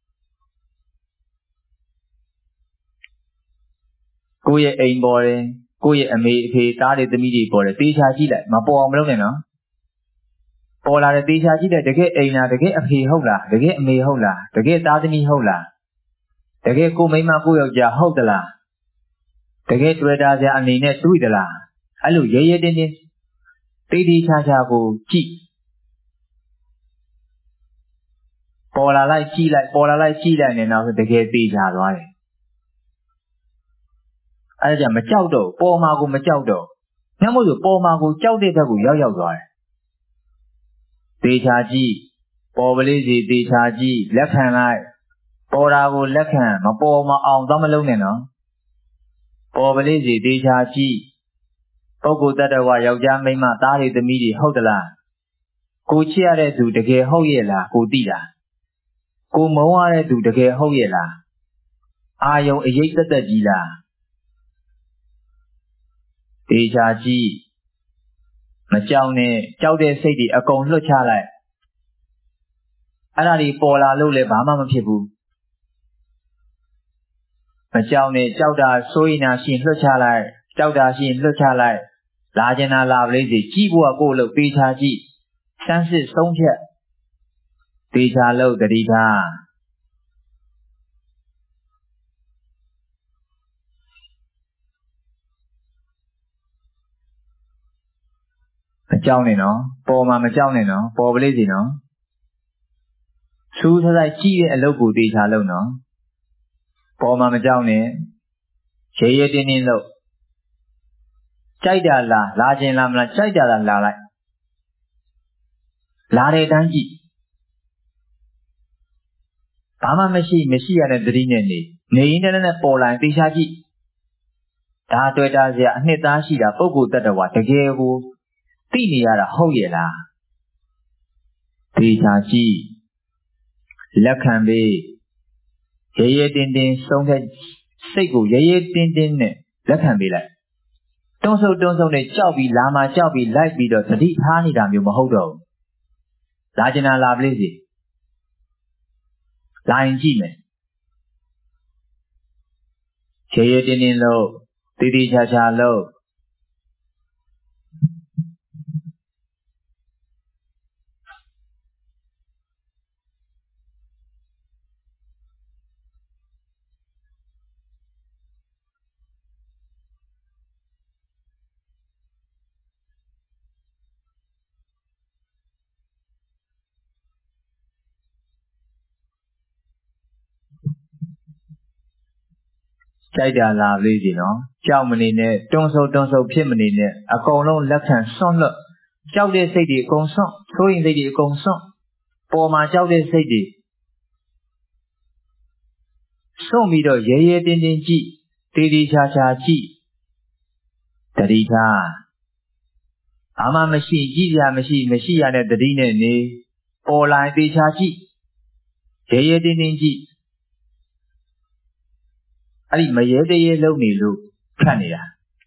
ကိုယ့်ရဲ့အိမ်ပေါ်တယ်ကိုယ့်ရဲ့အမေအဖေသားတွေသမီးတွေပေါ်တယ်တေးချာကြည့်လိုက်မပေါ်အောင်မလုပ်နဲ့နော်ပေါ်လာတဲ့တေးချာကြည့်တဲ့တကယ်အိမ်လားတကယ်အဖေဟုတ်လားတကယ်အမေဟုတ်လားတကယ်သားသမီးဟုတ်လားတကယ်ကိုမိန်းမကိုယောက်ျားဟုတ်သလားတကယ်တွေ့တာစရာအနေနဲ့တွေ့သလားအဲ့လိုရဲရဲတင်းတင်းတေးသေးချာချာကိုကြည့်ပေါ်လာလိုက်ကြည့်လိုက်ပေါ်လာလိုက်ကြည့်လိုက်နေတော့တကယ်သေးချာသွားတယ်အဲ့ဒါကြမကြောက်တော့ပေါ်မှာကိုမကြောက်တော့ညမို့ဆိုပေါ်မှာကိုကြောက်တဲ့ဘက်ကိုရောက်ရောက်သွားတယ်သေချာကြည့်ပေါ်ပလေးစီသေချာကြည့်လက်ခံလိုက်ပေါ်တာကိုလက်ခံမပေါ်မအောင်တော့မလုံးနဲ့နော်ပေါ်ပလေးစီသေချာကြည့်ပုဂ္ဂိုလ်တ attva ယောက်ျားမိန်းမသားတွေသမီးတွေဟုတ်သလားကိုချစ်ရတဲ့သူတကယ်ဟုတ်ရဲ့လားကိုသိလားကိုမုန်းရတဲ့သူတကယ်ဟုတ်ရဲ့လားအာယုံအရေးသက်သက်ကြီးလားသေချာကြည့်မကြောက်နဲ့ကြောက်တဲ့စိတ်တွေအကုန်လွှတ်ချလိုက်အဲ့ဒါတွေပေါ်လာလို့လည်းဘာမှမဖြစ်ဘူးမကြောက်နဲ့ကြောက်တာစိုးရိမ်တာရှိရင်လွှတ်ချလိုက်ကြောက်တာရှိရင်လွှတ်ချလိုက်လာကျင်တာလာပလေးစီကြည့်ဖို့ကကိုယ်လို့သေချာကြည့်စမ်းစစ်ဆုံးဖြတ်သေချာလို့တတိထားမကြောက်နဲ့နော်ပေါ်မှာမကြောက်နဲ့နော်ပေါ်ပလေးစီနော်စူးစစိုက်ကြည့်တဲ့အလုပ်ကိုသေချာလို့နော်ပေါ်မှာမကြောက်နဲ့ရဲရဲတင်းတင်းလို့ကြိုက်တာလားလာခြင်းလားမလားကြိုက်တာလားလာလိုက်လာတဲ့အတိုင်းကြည့်ဘာမှမရှိမရှိရတဲ့သတိနဲ့နေနေရင်တည်းနဲ့ပေါ်လာရင်သေချာကြည့်ဒါတွေ့တာစရာအနှစ်သားရှိတာပုဂ္ဂိုလ်တ attva တကယ်ကိုသိနေရတာဟုတ်ရဲ့လားသေချာကြည့်လက်ခံပေးရဲရဲတင်းတင်းဆုံးဖြတ်စိတ်ကိုရဲရဲတင်းတင်းနဲ့လက်ခံပေးလိုက်တွန်းဆုပ်တွန်းဆုပ်နဲ့ကြောက်ပြီးလာမှကြောက်ပြီးလိုက်ပြီးတော့သတိထားနေတာမျိုးမဟုတ်တော့ဘူးလာကျင်တာလာပလေးစီလာရင်ကြည့်မယ်ရဲရဲတင်းတင်းလို့တည်တည်ချာချာလို့ကြိုက်တာလာလေးစီနော်ကြောက်မနေနဲ့တွန်းဆုပ်တွန်းဆုပ်ဖြစ်မနေနဲ့အကုန်လုံးလက်ခံစွန့်လွတ်ကြောက်တဲ့စိတ်တွေအကုန်စွန့်ဆိုးရင်စိတ်တွေအကုန်စွန့်ပေါ်မှာကြောက်တဲ့စိတ်တွေစွန့်ပြီးတော့ရဲရဲတင်းတင်းကြည့်တည်တည်ချာချာကြည့်တတိထားဘာမှမရှိကြည့်ရမရှိမရှိရတဲ့တတိနဲ့နေပေါ်လာတေချာကြည့်ရဲရဲတင်းတင်းကြည့်အဲ့ဒီမရဲတရဲလုံနေလို့ခတ်နေတာ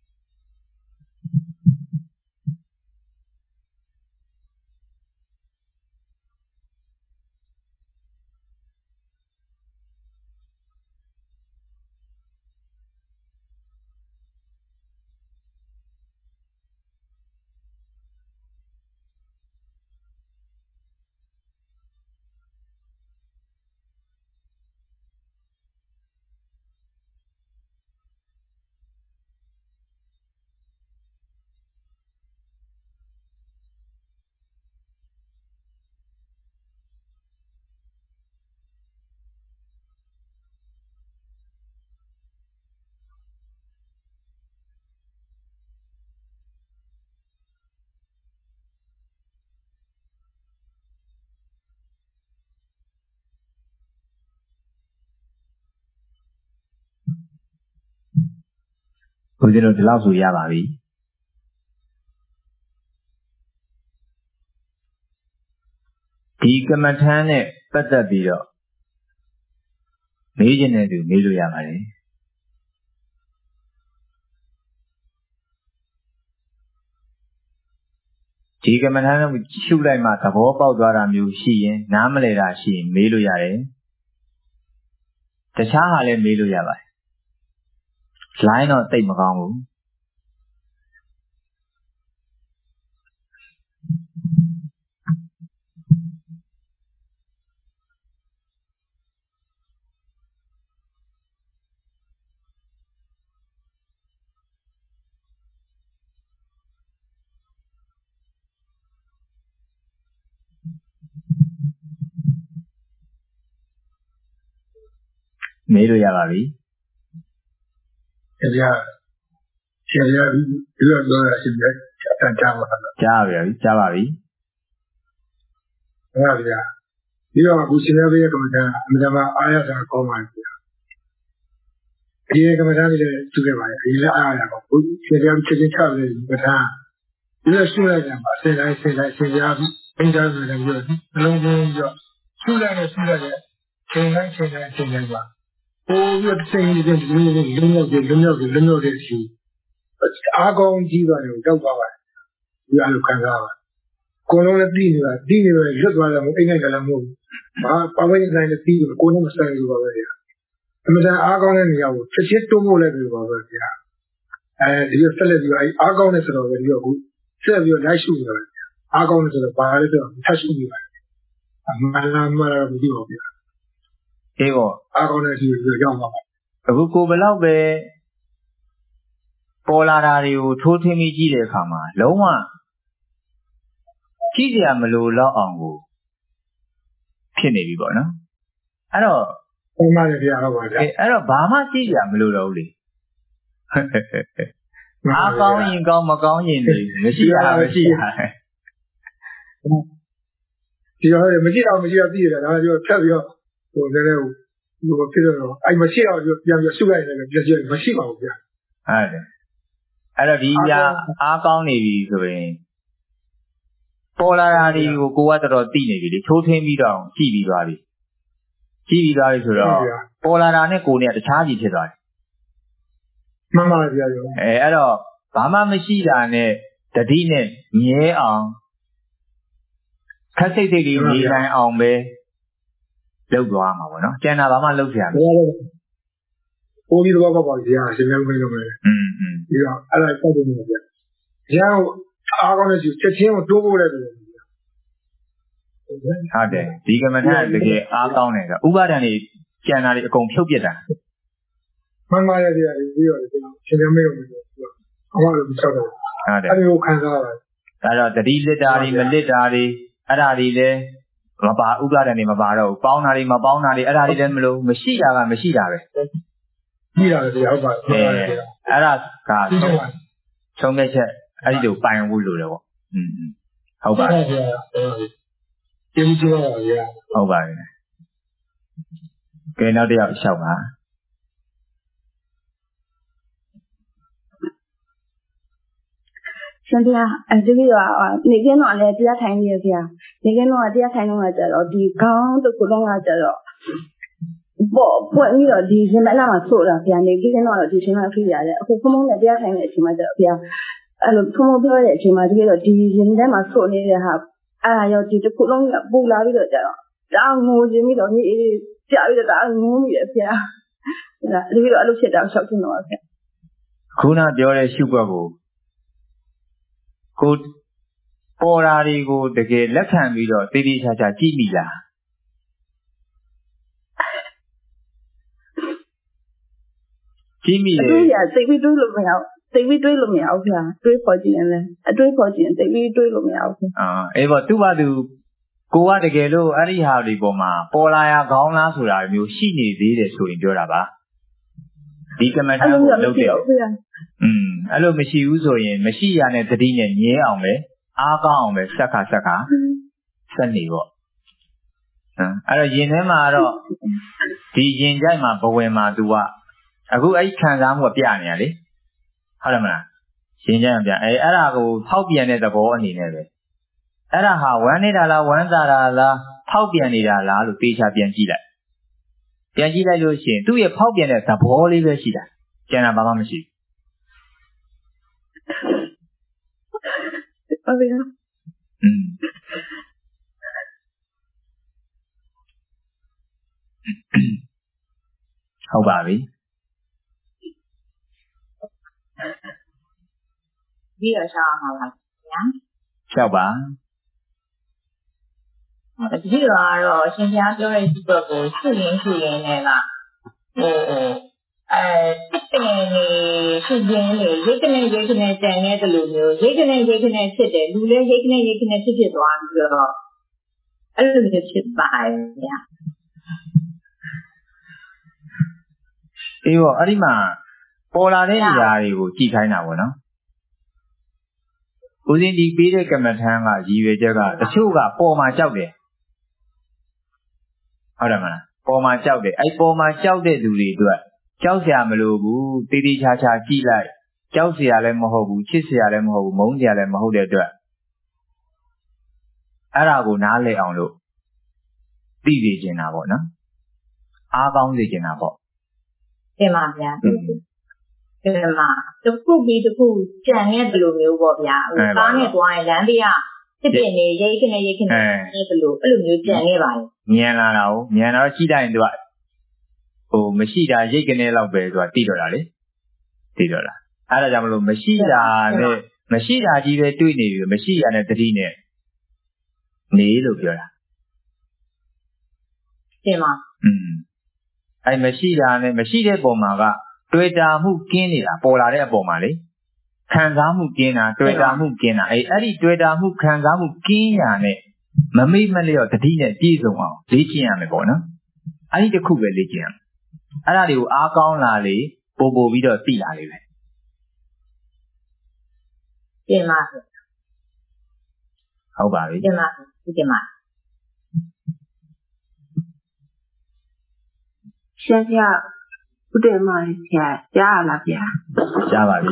ဘုရားတို့ဒီလောက်ဆိုရပါပြီဒီကမ္မထမ်းနဲ့ပတ်သက်ပြီးတော့မေးခြင်းတဲ့သူမေးလို့ရပါတယ်ဒီကမ္မထမ်းကိုရှုလိုက်မှသဘောပေါက်သွားတာမျိုးရှိရင်နားမလည်တာရှိရင်မေးလို့ရတယ်တခြားဟာလည်းမေးလို့ရပါတယ်လိုင်းတော့တိတ်မကောင်းဘူးမေးလို့ရပါပြီဆရာဆရာဒီလိုပြောရစီပြအတန်ကြားပါလားကြားပါပြီကြားပါပြီဟုတ်ပါဗျာဒီတော့အခုဆရာရဲ့ကမ္ဘာအမှန်တမ်းအားရတာကောင်းပါပြီဒီကမ္ဘာလေးလည်းသူခဲ့ပါရဲ့ဒီလည်းအားရပါဘူးဆရာချက်ချင်းချတယ်ကထာဒီလိုရှုလိုက်တယ်မှာဆရာဆရာဆရာပြီးအင်တာဗျူးလည်းပြောနှလုံးသွင်းပြီးတော့ရှုလိုက်တယ်ရှုလိုက်တယ်ချိန်တိုင်းချိန်တိုင်းချိန်တိုင်းပါဟိုရတဲ့ချိန်ကြီးတွေလုံးလုံးလုံးရောက်တယ်လုံးရောက်တယ်လုံးရောက်တဲ့အချိန်အားကောင်းကြီးပါတယ်တော့ပါပါတယ်ဒီအလိုခံစားပါကိုယ်လုံးလည်းပြီးနေတာပြီးနေတော့ရွတ်သွားတယ်မဟုတ်အိမ်နိုင်ကြလည်းမဟုတ်ဘာပါဝင်နေတိုင်းလည်းပြီးတယ်ကိုယ်လုံးမဆိုင်ဘူးပါပဲအမှန်တန်အားကောင်းတဲ့နေရာကိုချက်ချင်းတွန်းဖို့လည်းပြီးပါပဲဗျာအဲဒီလိုဆက်လက်ပြီးအဲအားကောင်းတဲ့ဆိုတော့ပဲဒီတော့အခုဆက်ပြီးလိုက်ရှုနေတယ်အားကောင်းတဲ့ဆိုတော့ဘာလဲဆိုတော့ထပ်ရှုနေပါတယ်အမှန်လားမှန်လားမသိပါဘူးဗျာအေးပေါ့အားကောင်းတဲ့ဒီလိုရောက်ပါအခုကိုဘယ်လောက်ပဲပေါ်လာတာတွေကိုထိုးထင်းပြီးကြည့်တဲ့အခါမှာလုံးဝကြည့်ကြရမလို့တော့အောင်ကိုဖြစ်နေပြီပေါ့နော်အဲ့တော့ဟုတ်ပါတယ်ဗျာဟုတ်ပါဗျာအဲ့တော့ဘာမှကြည့်ကြရမလို့တော့ဘူးလေအားကောင်းရင်ကောင်းမကောင်းရင်လေမရှိရတာမရှိရဒီတော့မရှိတော့မရှိတော့သိရတယ်ဒါကြောင့်ဖြတ်ပြီးတော့ဟိုလည်းဟိုဟိုဖြစ်တော့အဲ့မရှိတော့ပြန်ပြီးရှုလိုက်တယ်ပြည့်ပြည့်မရှိပါဘူးဗျာဟုတ်တယ်အဲ့တော့ဒီပြအားကောင်းနေပြီဆိုရင်ပေါ်လာတာတွေကိုကိုကတော်တော်သိနေပြီလေထိုးထင်းပြီးတော့ကြည့်ပြီးသွားပြီကြည့်ပြီးသွားပြီဆိုတော့ပေါ်လာတာနဲ့ကိုယ်နဲ့တခြားစီဖြစ်သွားတယ်မှန်ပါဗျာရောအဲအဲ့တော့ဘာမှမရှိတာနဲ့တတိနဲ့မြဲအောင်ခက်စိတ်စိတ်လေးနေနိုင်အောင်ပဲလုပ်သွားမှာပေါ့နော်ကျန်တာဘာမှလုပ်ကြရမရှိဘူးပိုးပြီးတော့ပေါ့ဗျာရှင်များမင်းလုပ်မယ်อืมอืมပြီးတော့အဲ့ဒါပတ်တယ်ဗျာဗျာအားကောင်းတဲ့ချက်ချင်းကိုတိုးဖို့လည်းတယ်ဟုတ်တယ်ဒီကမ္မထာတကယ်အားကောင်းတယ်ဆိုဥပါဒဏ်တွေကျန်တာတွေအကုန်ဖြုတ်ပြစ်တာမှန်ပါရဲ့ဗျာပြီးတော့ရှင်များမင်းလုပ်မယ်အမှန်လို့ပြောတော့ဟုတ်တယ်အဲ့ဒီကိုခံစားရတယ်ဒါတော့တတိလစ်တာတွေမလစ်တာတွေအဲ့ဒါတွေလည်းမပါဥပါဒဏ်တွေမပါတော့ဘူးပေါင်းတာတွေမပေါင်းတာတွေအဲ့ဒါတွေလည်းမလို့မရှိတာကမရှိတာပဲကြီးတာဗျာဟုတ်ပါအဲအဲ့ဒါကဆုံးဖြတ်ချက်အဲ့ဒီလိုပိုင်ဖို့လိုတယ်ပေါ့อืมဟုတ်ပါဗျာကျေးဇူးပါဗျာဟုတ်ပါပြီကဲနောက်တစ်ယောက်လျှောက်ပါရှင်ဗျာအဲဒီကနေကင်းတော့လည်းတရားထိုင်နေရဗျာနေကင်းတော့တရားထိုင်တော့ကြတော့ဒီခေါင်းတစ်ခုလုံးကကြတော့ပေါ့ပွင့်ပြီးတော့ဒီရှင်မလာမှာဆို့တာဗျာနေကင်းတော့ဒီရှင်မဖြစ်ရတယ်အခုဖုံဖုံနဲ့တရားထိုင်နေတဲ့အချိန်မှာကြတော့ဗျာအဲ့လိုဖုံဖုံပြောတဲ့အချိန်မှာတကယ်တော့ဒီရှင်ထဲမှာဆို့နေတဲ့ဟာအဲ့ဒါရောဒီတစ်ခုလုံးကပူလာပြီးတော့ကြတော့တောင်းငိုခြင်းပြီးတော့ဒီကြာပြီးတော့တောင်းငိုမိတယ်ဗျာဒါတကယ်တော့အဲ့လိုဖြစ်တာရှောက်ချင်တော့ဗျာခုနပြောတဲ့ရှုွက်ကိုကိုပေါ်ဓာတွေကိုတကယ်လက်ခံပြီးတော့တေးသေးချာချာကြည့်မိလားကြည့်မိတယ်အဲ့ဒါသိပြီးတွေးလို့မရဘူးသိပြီးတွေးလို့မရဘူးဗျာတွေးပေါ်ကြည့်ရင်လည်းအတွေးပေါ်ကြည့်ရင်သိပြီးတွေးလို့မရဘူးအာအေးပေါ့သူ့ဘာသူကိုကတကယ်လို့အဲ့ဒီဟာတွေပေါ်မှာပေါ်လာရကောင်းလားဆိုတာမျိုးရှိနေသေးတယ်ဆိုရင်ပြောတာပါဒီကမ္မထာကိုလုပ်တယ်อืมအဲ့လိုမရှိဘူးဆိုရင်မရှိရတဲ့တတိနဲ့ငြင်းအောင်ပဲအားကောင်းအောင်ပဲစက်ခါစက်ခါဆက်နေပေါ့ဟမ်အဲ့တော့ယင်ထဲမှာတော့ဒီယင်ကြိုက်မှာဘဝင်မှာ तू ကအခုအဲ့ခံစားမှုကပြနေရလေဟုတ်တယ်မလားယင်ကြိုက်ပြအဲအဲ့ဒါကိုဖောက်ပြန်တဲ့သဘောအနေနဲ့ပဲအဲ့ဒါဟာဝမ်းနေတာလားဝမ်းသာတာလားဖောက်ပြန်နေတာလားလို့သေချာပြန်ကြည့်လိုက်ပြန်ကြည့်လိုက်လို့ရှိရင်သူ့ရဲ့ဖောက်ပြန်တဲ့သဘောလေးပဲရှိတာကျန်တာဘာမှမရှိဘူးဟုတ်ပြီอืมဟုတ်ပါပြီဒီရရှာမှာပါညာလျှောက်ပါဒီတော့ရှင်ပြပြောတဲ့ဒီဘက်ကိုရှင်းရင်းရှင်းရင်းနဲ့ကဟိုအဲတင်နေရှင်းရင်းနေရိတ်ကနေရိတ်ကနေတန်နေတဲ့လူမျိုးရိတ်ကနေရိတ်ကနေဖြစ်တယ်လူလည်းရိတ်ကနေရိတ်ကနေဖြစ်ဖြစ်သွားပြီးတော့အဲ့လိုမျိုးဖြစ်ပါတယ်ညာအေးပေါ့အဲ့ဒီမှာပေါ်လာတဲ့အရာတွေကိုကြည့်ခိုင်းတာပေါ့နော်ဦးစင်းဒီပေးတဲ့ကမ္မထမ်းကရည်ရွယ်ချက်ကတချို့ကပေါ်မှာကြောက်တယ်ဟုတ်တယ်မလားပေါ်မှာကြောက်တယ်အဲ့ပေါ်မှာကြောက်တဲ့လူတွေအတွက်ကြောက်စရာမလိုဘူးတေးသေးချာချာကြည့်လိုက်ကြောက်စရာလည်းမဟုတ်ဘူးချစ်စရာလည်းမဟုတ်ဘူးမုန်းစရာလည်းမဟုတ်တဲ့အတွက်အဲ့ဒါကိုနားလည်အောင်လို့သိစေချင်တာပေါ့နော်အားကောင်းစေချင်တာပေါ့တင်ပါဗျာဒီမှာတခုပြီးတခုကြံတဲ့ဘယ်လိုမျိုးပေါ့ဗျာဟိုကားနဲ့သွားရင်လမ်းဘေးကဖြစ်ပြနေရိတ်ခနဲ့ရိတ်ခနဲ့ဘယ်လိုအဲ့လိုမျိုးကြံနေပါလေမြန်လာတာကိုမြန်လာတော့ကြည့်လိုက်ရင်သူကဟိုမရှိတာရိတ်ခနဲ့လောက်ပဲသူကတိတော့တာလေတိတော့တာအဲ့ဒါကြောင့်မလို့မရှိတာနဲ့မရှိတာကြီးပဲတွေးနေပြီမရှိတာနဲ့တတိနဲ့နေလို့ပြောတာတင်ပါอืมအဲ့မရှိတာနဲ့မရှိတဲ့ပုံမှာကတွေ့တာမှုကင်းနေတာပေါ်လာတဲ့အပေါ်မှာလေခံစားမှုကင်းတာတွေ့တာမှုကင်းတာအဲ့အဲ့ဒီတွေ့တာမှုခံစားမှုကင်းရာနဲ့မမိတ်မလျော့တတိနဲ့ပြည့်စုံအောင်လေ့ကျင့်ရမယ်ပေါ့နော်အဲ့ဒီတစ်ခုပဲလေ့ကျင့်ရမယ်အဲ့ဒါတွေကိုအားကောင်းလာလေပို့ပို့ပြီးတော့သိလာလေပဲပြင်ပါဟုတ်ပါပြီပြင်ပါပြင်ပါရှင်ပြဥဒေမရဆရာကြားလားဗျာကြားပါပြီ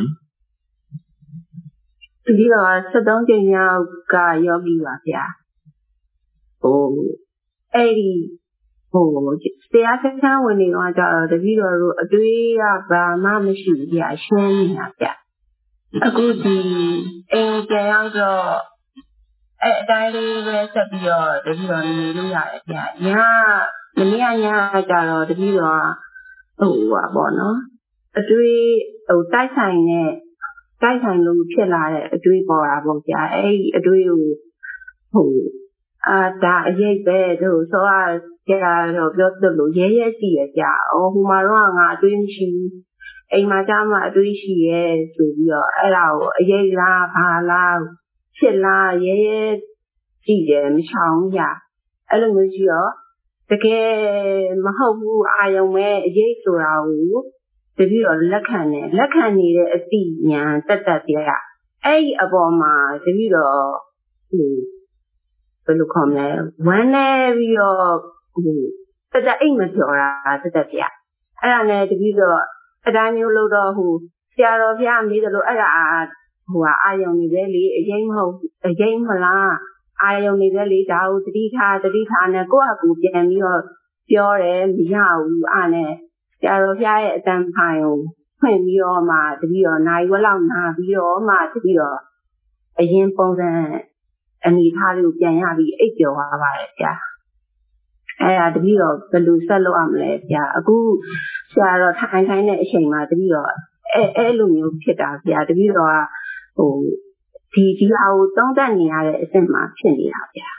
ဒီတော့ဆက်သုံးကြိမ်မြောက်ကယောဂီပါဗျာဟိုအဲ့ဒီဟဟိုတရားစခန်းဝင်နေတော့ကြတော့တပည့်တော်တို့အတွေးကဘာမှမရှိဘူးဗျာရှင်းနေတာဗျအခုဒီအိမ်ပြန်ရောက်တော့အဲအတိုင်းလေးပဲဆက်ပြီးတော့တပည့်တော်နေလို့ရတယ်ဗျာညမနေ့ကညကြတော့တပည့်တော်ဟိုပါပေါ့နော်အတွေးဟိုတိုက်ဆိုင်နဲ့တိုက်ဆိုင်လို့ဖြစ်လာတဲ့အတွေးပေါ်တာပေါ့ဗျာအဲ့ဒီအတွေးကိုဟိုအာဒါအရေးပဲတို့ဆိုတော့ကြာတော့ပြောသလိုရဲရဲကြည့်ရကြအော်ဟိုမှာတော့ငါအတွေးမရှိဘူးအိမ်မှာကျမှအတွေးရှိရဲဆိုပြီးတော့အဲ့ဒါကိုအရေးလားဘာလားဖြစ်လားရဲရဲကြည့်တယ်မချောင်ကြအဲ့လိုမျိုးရှိတော့တကယ်မဟုတ်ဘူးအာယုံပဲအရေးဆိုတာကိုတပည့်တော့လက်ခံတယ်လက်ခံနေတဲ့အတိညာတက်တက်ပြရအဲ့ဒီအပေါ်မှာတပည့်တော့ဟိုဘယ်လိုခေါ်မလဲဝမ်းနေပြီးတော့ဟိုတက်တက်အိတ်မပြောတာတက်တက်ပြအဲ့ဒါနဲ့တပည့်တော့အတိုင်းမျိုးလို့တော့ဟိုဆရာတော်ဘုရားမေးတယ်လို့အဲ့ဒါဟိုအာယုံနေပဲလေအရင်မဟုတ်အရင်မလားအာယုံနေပဲလေဒါကိုတတိထားတတိထားနဲ့ကိုယ့်အကူပြန်ပြီးတော့ပြောတယ်မရဘူးအဲ့နဲ့ဆရာတော်ဘုရားရဲ့အတန်ဖိုင်ကိုဖွင့်ပြီးတော့မှတပည့်တော့နိုင်ဝက်လောက်နာပြီးတော့မှတပည့်တော့အရင်ပုံစံအနေထားလေးကိုပြန်ရပြီးအိပ်ပျော်သွားပါတယ်ဗျာအဲ့ဒါတပည့်တော့ဘယ်လိုဆက်လုပ်ရမလဲဗျာအခုဆရာတော်ထိုင်ထိုင်တဲ့အချိန်မှာတပည့်တော့အဲအဲ့လိုမျိုးဖြစ်တာဗျာတပည့်တော်ကဟိုဒီဒီဟာကိုတောင်းတနေရတဲ့အစ်မှာဖြစ်နေတာဗျာ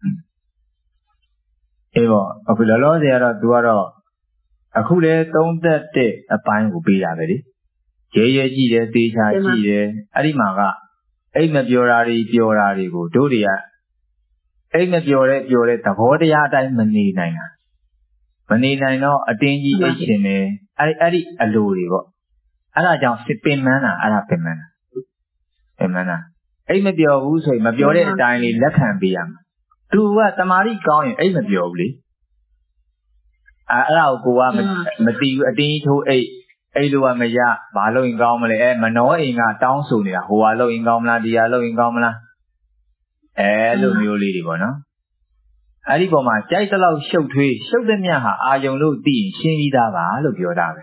အေးပေါ့အခုလောလောဆယ်ကတော့ तू ကတော့အခုလေသုံးသက်တဲ့အပိုင်းကိုပေးတာပဲလေရဲရဲကြည့်တယ်တေးချာကြည့်တယ်အဲ့ဒီမှာကအိမ်မပြောတာတွေပြောတာတွေကိုတို့တွေကအိမ်မပြောတဲ့ပြောတဲ့သဘောတရားအတိုင်းမနေနိုင်တာမနေနိုင်တော့အတင်းကြီးအိတ်ရှင်တယ်အဲ့အဲ့ဒီအလိုတွေပေါ့အဲ့ဒါကြောင့်စစ်ပင်မန်းတာအဲ့ဒါပင်မန်းတာပင်မန်းတာအိမ်မပြောဘူးဆိုရင်မပြောတဲ့အတိုင်းလေးလက်ခံပေးရမှာသူကတမာတိကောင်းရင်အိမ်မပြောဘူးလေအဲ့အဲ့ဒါကိုကိုကမတီးဘူးအတင်းကြီးထိုးအိတ်အဲ့လိုကမရဘာလို့ရင်ကောင်းမလဲအဲမနှောအိမ်ကတောင်းဆိုနေတာဟိုဟာလို့ရင်ကောင်းမလားဒီဟာလို့ရင်ကောင်းမလားအဲလိုမျိုးလေးတွေပေါ့နော်အဲ့ဒီပေါ်မှာကြိုက်တဲ့လောက်ရှုပ်ထွေးရှုပ်တဲ့မြတ်ဟာအာယုံလို့သိရင်ရှင်းပြီးသားပါလို့ပြောတာပဲ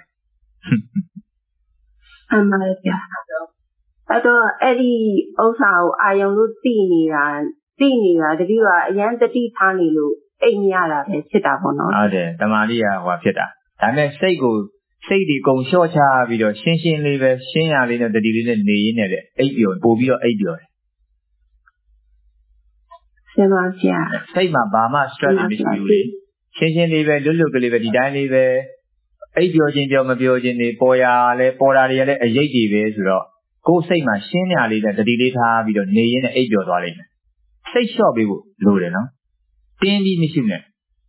အမှန်ပါဗျာအဲ့တော့အဲ့ဒီဥစ္စာကိုအာယုံလို့သိနေတာသိနေတာတတိယအရန်တတိထားနေလို့အိမ်မရတာပဲဖြစ်တာပေါ့နော်ဟုတ်တယ်တမာတိကဟိုဖြစ်တာဒါပေမဲ့စိတ်ကိုစိတ်ဒီကုံလျှော့ချပြီးတော့ရှင်းရှင်းလေးပဲရှင်းရလေးနဲ့တတိလေးနဲ့နေရင်းနဲ့တဲ့အိပ်ပျော်ပို့ပြီးတော့အိပ်ပျော်တယ်ဆရာပါဗျာစိတ်မှာဘာမှ stress မရှိဘူးလေရှင်းရှင်းလေးပဲလွတ်လွတ်ကလေးပဲဒီတိုင်းလေးပဲအိပ်ပျော်ခြင်းပြောမပြောခြင်းတွေပေါ်ရလဲပေါ်တာတွေကလည်းအရေးကြီးပဲဆိုတော့ကိုယ်စိတ်မှာရှင်းရလေးနဲ့တတိလေးထားပြီးတော့နေရင်းနဲ့အိပ်ပျော်သွားလိမ့်မယ်စိတ်လျှော့ပေးဖို့လိုတယ်နော်တင်းပြီးမရှိနဲ့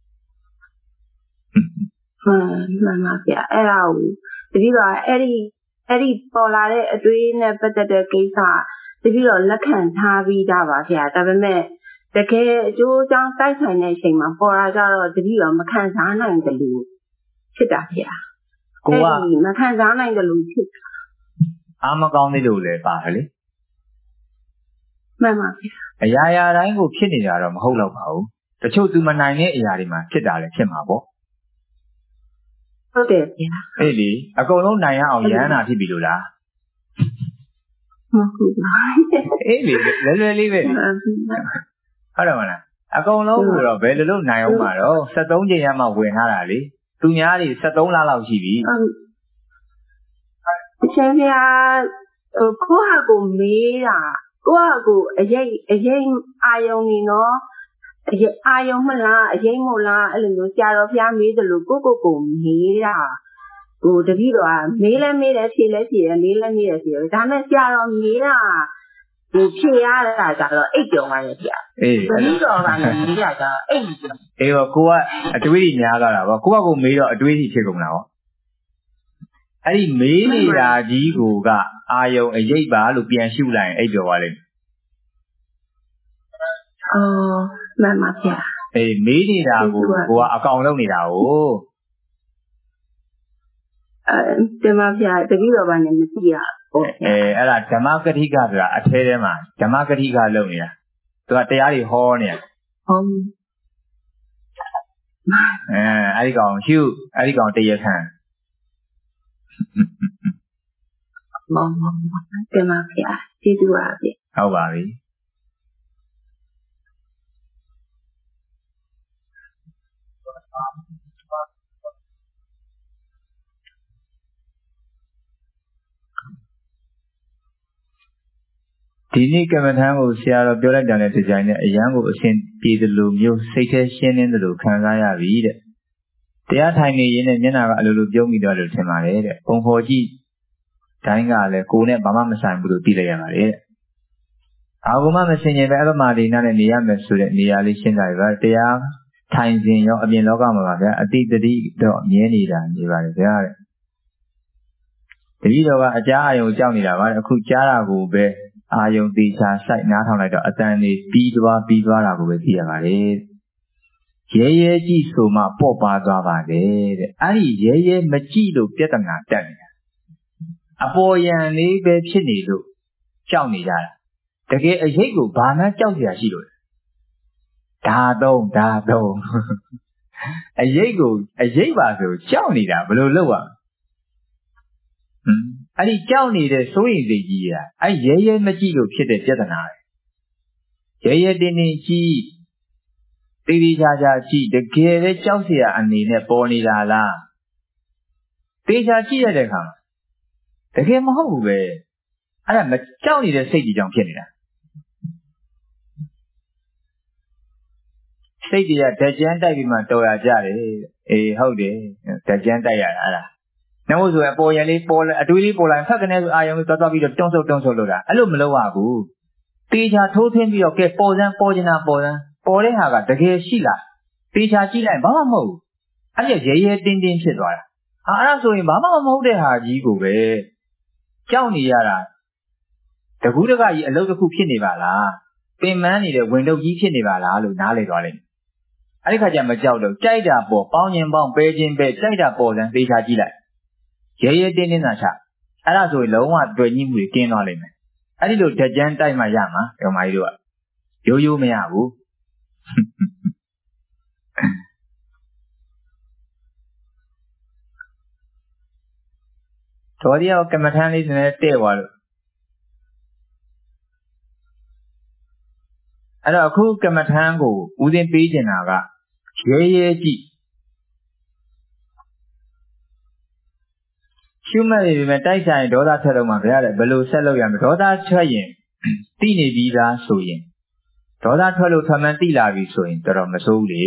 ဟုတ်မှန်ပါဗျာအဲ့ဒါကိုတတိယအဲ့ဒီအဲ့ဒီပေါ်လာတဲ့အတွေးနဲ့ပတ်သက်တဲ့ကိစ္စတတိယလက်ခံထားပြီးသားပါဗျာဒါပေမဲ့တကယ်အကျိုးအကြောင်းတိုက်ဆိုင်တဲ့အချိန်မှာပေါ်လာကြတော့တတိယမခံစားနိုင်တယ်လို့ဖြစ်တာဗျာကိုကမခံစားနိုင်တယ်လို့ဖြစ်တာအာမကောင်းသေးလို့လည်းပါတယ်လေမှန်ပါဗျာအရာရာတိုင်းကိုဖြစ်နေတာတော့မဟုတ်တော့ပါဘူးတချို့သူမနိုင်တဲ့အရာတွေမှာဖြစ်တာလည်းဖြစ်မှာပေါ့ဟုတ်တယ်ဗျာအေးလေအကုန်လုံးနိုင်ရအောင်ရဟန္တာဖြစ်ပြီလို့လားမဟုတ်ပါဘူးအေးလေလွယ်လွယ်လေးပဲဟုတ်တယ်မလားအကုန်လုံးကိုတော့ဘယ်လိုလုပ်နိုင်အောင်မှာတော့ဆက်သုံးချိန်ရမှဝင်ထားတာလေသူများတွေဆက်သုံးလလောက်ရှိပြီအရှင်ဗျာဟိုကိုဟာကိုမေးတာကိုဟာကိုအရေးအရေးအာယုံနေနော်အရေးအာယုံမလားအရေးမို့လားအဲ့လိုမျိုးဆရာတော်ဖျားမေးတယ်လို့ကိုကိုကိုမေးတာဟိုတပည့်တော်ကမေးလဲမေးတယ်ဖြေလဲဖြေတယ်မေးလဲမေးတယ်ဖြေတယ်ဒါမဲ့ဆရာတော်မေးတာဟိုဖြေရတာကြတော့အိတ်ပြောပါရဲ့ဗျာအေးတပည့်တော်ကလည်းမေးတာကြအိတ်ပြောအေးတော့ကိုကအတွေးကြီးများလာတာပေါ့ကိုကကိုမေးတော့အတွေးကြီးဖြစ်ကုန်တာပေါ့အဲ့ဒီမေးနေတာကြီးကိုကအာယုံအရေးပါလို့ပြန်ရှုလိုက်ရင်အိတ်ပြောပါလိမ့်အော်မှန်ပါဗျာအေးမေးနေတာကိုကိုကအကောင်လုံးနေတာကိုအဲဓမ္မဗျာတပည့်တော်ဘာနဲ့မသိရဘူးအဲအဲ့ဒါဓမ္မကတိကဆိုတာအထဲထဲမှာဓမ္မကတိကလုံးနေတာသူကတရားတွေဟောနေတာဟုတ်အဲဒီကောင်ရှုအဲဒီကောင်တရားခံမောင်မောင်တင်ပါဗျာကျေးဇူးပါဗျာဟုတ်ပါပြီဒီနေ့ကမ္မထံကိုဆရာတော်ပြောလိုက်တဲ့ဒီဇိုင်းနဲ့အရန်ကိုအရှင်ပြေသလိုမျိုးစိတ်ထဲရှင်းလင်းသလိုခံစားရပြီတဲ့တရားထိုင်နေရင်လည်းမျက်နှာကအလိုလိုပြုံးမိတော့လို့ထင်ပါတယ်တဲ့ပုံဖော်ကြည့်တိုင်းကလည်းကိုယ်နဲ့ဘာမှမဆိုင်ဘူးလို့သိလိုက်ရပါတယ်တဲ့အာဟုမမစင်ရင်ပဲအပမဒီနာနဲ့နေရမယ်ဆိုတဲ့နေရာလေးရှင်းကြပါတရားထိုင်စဉ်ရောအပြင်လောကမှာပါဗျာအတိတတိတော့မြဲနေတာနေပါတယ်ဗျာတဲ့တတိတော်ကအကြားအယုံကြောက်နေတာပါတဲ့အခုကြားတာကိုပဲအာယုံတေချာစိုက်နားထောင်လိုက်တော့အတန်လေးပြီးသွားပြီးသွားတာကိုပဲသိရပါတယ်ရဲရဲကြည့်ဆိုမှပေါ့ပါသွားပါတယ်တဲ့အဲ့ဒီရဲရဲမကြည့်လို့ပြဿနာတက်နေတာအပေါ်ယံလေးပဲဖြစ်နေလို့ကြောက်နေကြတာတကယ်အရေးကိုဘာမှကြောက်เสียရှိလို့ဒါတော့ဒါတော့အရေးကိုအရေးပါဆိုကြောက်နေတာဘယ်လိုလုပ်ရဟမ်အဲ့ဒီကြောက်နေတဲ့စိုးရိမ်စိတ်ကြီးอ่ะအဲ့ရဲရဲမကြည့်လို့ဖြစ်တဲ့ပြဿနာပဲရဲရဲတင်းတင်းကြည့်တိတိကျကျကြည့်တကယ်ပဲကြောက်เสียအနေနဲ့ပေါ်နေတာလားတေချာကြည့်ရတဲ့အခါတကယ်မဟုတ်ဘူးပဲအဲ့ဒါမကြောက်နေတဲ့စိတ်ကြီးကြောင့်ဖြစ်နေတာစိတ်တွေကဓာတ်ကြမ်းတိုက်ပြီးမှတော်ရကြတယ်အေးဟုတ်တယ်ဓာတ်ကြမ်းတိုက်ရတာအဲ့ဒါနှမို့ဆိုအပေါ်ရံလေးပေါ်အတွေးလေးပေါ်လာဖက်ကနေဆိုအာယုံလေးသွားသွားပြီးတော့တွန်းဆုပ်တွန်းဆုပ်လို့တာအဲ့လိုမလုပ်ရဘူးတေချာထိုးထင်းပြီးတော့ကဲပေါ်စမ်းပေါ်ကျင်တာပေါ်စမ်းပေါ်တဲ့ဟာကတကယ်ရှိလားတေချာကြည့်လိုက်ဘာမှမဟုတ်ဘူးအဲ့ဒီရဲရဲတင်းတင်းဖြစ်သွားတာအာအဲ့ဒါဆိုရင်ဘာမှမဟုတ်တဲ့ဟာကြီးကိုပဲကြောက်နေရတာတကူးတကကြီးအလုပ်တစ်ခုဖြစ်နေပါလားပင်မနေတဲ့ဝင်တုပ်ကြီးဖြစ်နေပါလားလို့နားလေသွားလိမ့်မယ်အဲ့ဒီခါကျမကြောက်တော့ကြိုက်တာပေါ်ပေါင်းခြင်းပေါင်းပဲခြင်းပဲကြိုက်တာပေါ်စမ်းသေချာကြည့်လိုက်ရဲရဲတင်းတင်းသာချအဲ့ဒါဆိုရင်လုံးဝတွေ့ညှိမှုတွေကင်းသွားလိမ့်မယ်အဲ့ဒီလိုဓာတ်ကြမ်းတိုက်မှရမှာဓမ္မကြီးတို့ကရိုးရိုးမရဘူးတော်ဒီရောကမ္မထမ်းလေးနဲ့တဲ့သွားလို့အဲ့တော့အခုကမ္မထမ်းကိုဦးသိပေးချင်တာကရဲရဲကြည့်ရှုမှတ်နေပြီမဲ့တိုက်ဆိုင်ဒေါသထွက်တော့မှဘုရားလည်းဘယ်လိုဆက်လုပ်ရမလဲဒေါသထွက်ရင်တိနေပြီးသားဆိုရင်ဒေါသထွက်လို့ထမှန်တိလာပြီဆိုရင်တော်တော်မဆိုးဘူးလေ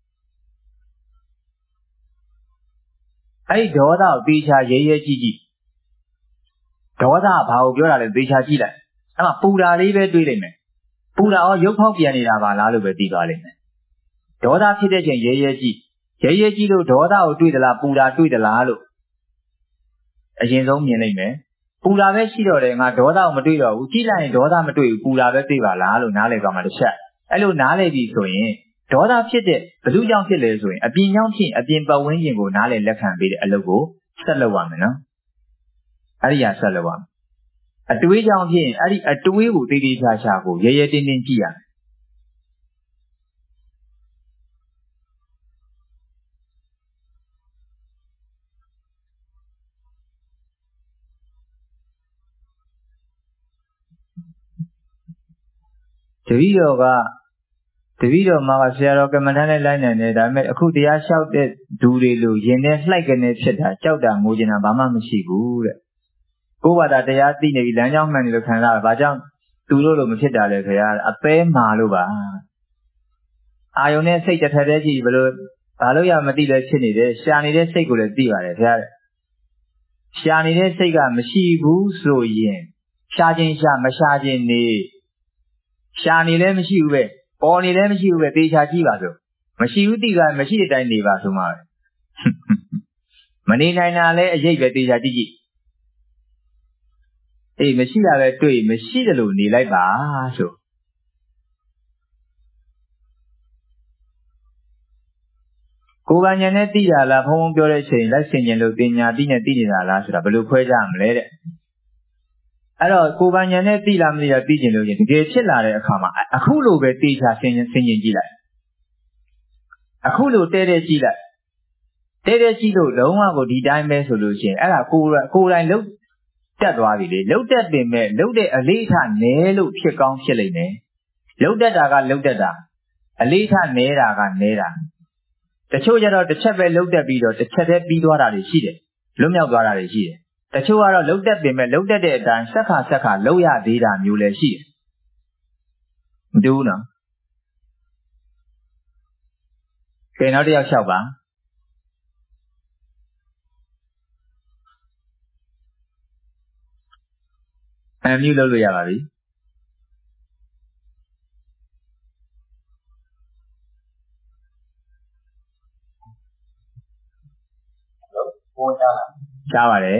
အဲ့ဒီဒေါသကိုသေချာရဲရဲကြည့်ကြည့်ဒေါသကဘာကိုပြောတာလဲသေချာကြည့်လိုက်အဲ့မှာပူတာလေးပဲတွေးလိုက်မယ်ပူတာရောရုပ်ဖောက်ပြန်နေတာပါလားလို့ပဲသိသွားလိမ့်မယ်ဒေါသဖြစ်တဲ့ချိန်ရဲရဲကြည့်ရဲရဲကြည့်လို့ဒေါသကိုတွေးသလားပူတာတွေးသလားလို့အရင်ဆုံးမြင်လိုက်မယ်ပူတာပဲရှိတော့တယ်ငါဒေါသကိုမတွေးတော့ဘူးကြည့်လိုက်ရင်ဒေါသမတွေးဘူးပူတာပဲတွေးပါလားလို့နားလည်သွားမှတစ်ချက်အဲ့လိုနားလည်ပြီဆိုရင်ဒေါသဖြစ်တဲ့ဘလူကြောင့်ဖြစ်လေဆိုရင်အပြင်ကြောင့်ဖြစ်အပြင်ပတ်ဝန်းကျင်ကိုနားလည်လက်ခံပေးတဲ့အလုပ်ကိုဆက်လုပ်ရမယ်နော်အဲ့ဒီဟာဆက်လုပ်ရမယ်အတွေးကြောင့်ဖြစ်ရင်အဲ့ဒီအတွေးကိုတေးသေးချာချာကိုရဲရဲတင်းတင်းကြည့်ရမယ်တပည့်တော်ကတပည့်တော်မှာဆရာတော်ကမ္မထမ်းနဲ့လိုက်နိုင်တယ်ဒါပေမဲ့အခုတရားလျှောက်တဲ့ဒူတွေလိုရင်ထဲလှိုက်ကနေဖြစ်တာကြောက်တာငိုကျင်တာဘာမှမရှိဘူးတဲ့ကိုယ်ဘာသာတရားသိနေပြီလမ်းကြောင်းမှန်တယ်လို့ခံစားတာဘာကြောင့်သူတို့လိုမဖြစ်တာလဲခင်ဗျာအသေးမာလို့ပါအာယုန်နဲ့စိတ်တစ်ထက်တည်းကြည့်ဘယ်လိုဘာလို့ရမသိလဲဖြစ်နေတယ်ရှာနေတဲ့စိတ်ကိုလည်းသိပါတယ်ခင်ဗျာရှာနေတဲ့စိတ်ကမရှိဘူးဆိုရင်ရှာခြင်းရှာမရှာခြင်းနေရှာနေလည်းမရှိဘူးပဲပေါ်နေလည်းမရှိဘူးပဲသေချာကြည့်ပါစို့မရှိဘူးတိကမရှိတဲ့အတိုင်းနေပါဆိုမှမနေနိုင်တာလည်းအရေးပဲသေချာကြည့်ကြည့်အေးမရှိတာပဲတွေ့မရှိတယ်လို့နေလိုက်ပါဆိုကိုယ်ကညာနဲ့သိတာလားဘုံဘုံပြောတဲ့အချိန်လက်ဆင်ញင်လို့ပညာသိနဲ့သိနေတာလားဆိုတာဘယ်လိုခွဲကြမလဲတဲ့အဲ့တော့ကိုယ်ကညာနဲ့သိလားမသိလားသိကျင်လို့ရင်တကယ်ဖြစ်လာတဲ့အခါမှာအခုလိုပဲတေချာဆင်ញင်ဆင်ញင်ကြည့်လိုက်အခုလိုတဲတဲကြည့်လိုက်တဲတဲကြည့်လို့လုံးဝကိုဒီတိုင်းပဲဆိုလို့ရှိရင်အဲ့ဒါကိုယ်ကိုယ်တိုင်လုတ်တက်သွားပြီလေလုတ်တက်ပင်မဲ့လုတ်တဲ့အလေးထားနဲလို့ဖြစ်ကောင်းဖြစ်လိမ့်မယ်လုတ်တက်တာကလုတ်တက်တာအလေးထားနဲတာကနဲတာတချို့ကျတော့တစ်ချက်ပဲလုတ်တက်ပြီးတော့တစ်ချက်တည်းပြီးသွားတာတွေရှိတယ်လွတ်မြောက်သွားတာတွေရှိတယ်တချို့ကတော့လုတ်တက်ပင်မဲ့လုတ်တက်တဲ့အတိုင်းဆက်ခါဆက်ခါလုတ်ရသေးတာမျိုးလည်းရှိတယ်မတူဘူးနော်ကဲနောက်တစ်ယောက်လျှောက်ပါအမြူလုပ်လို့ရပါပြီပေါ်ကြလားကြားပါတယ်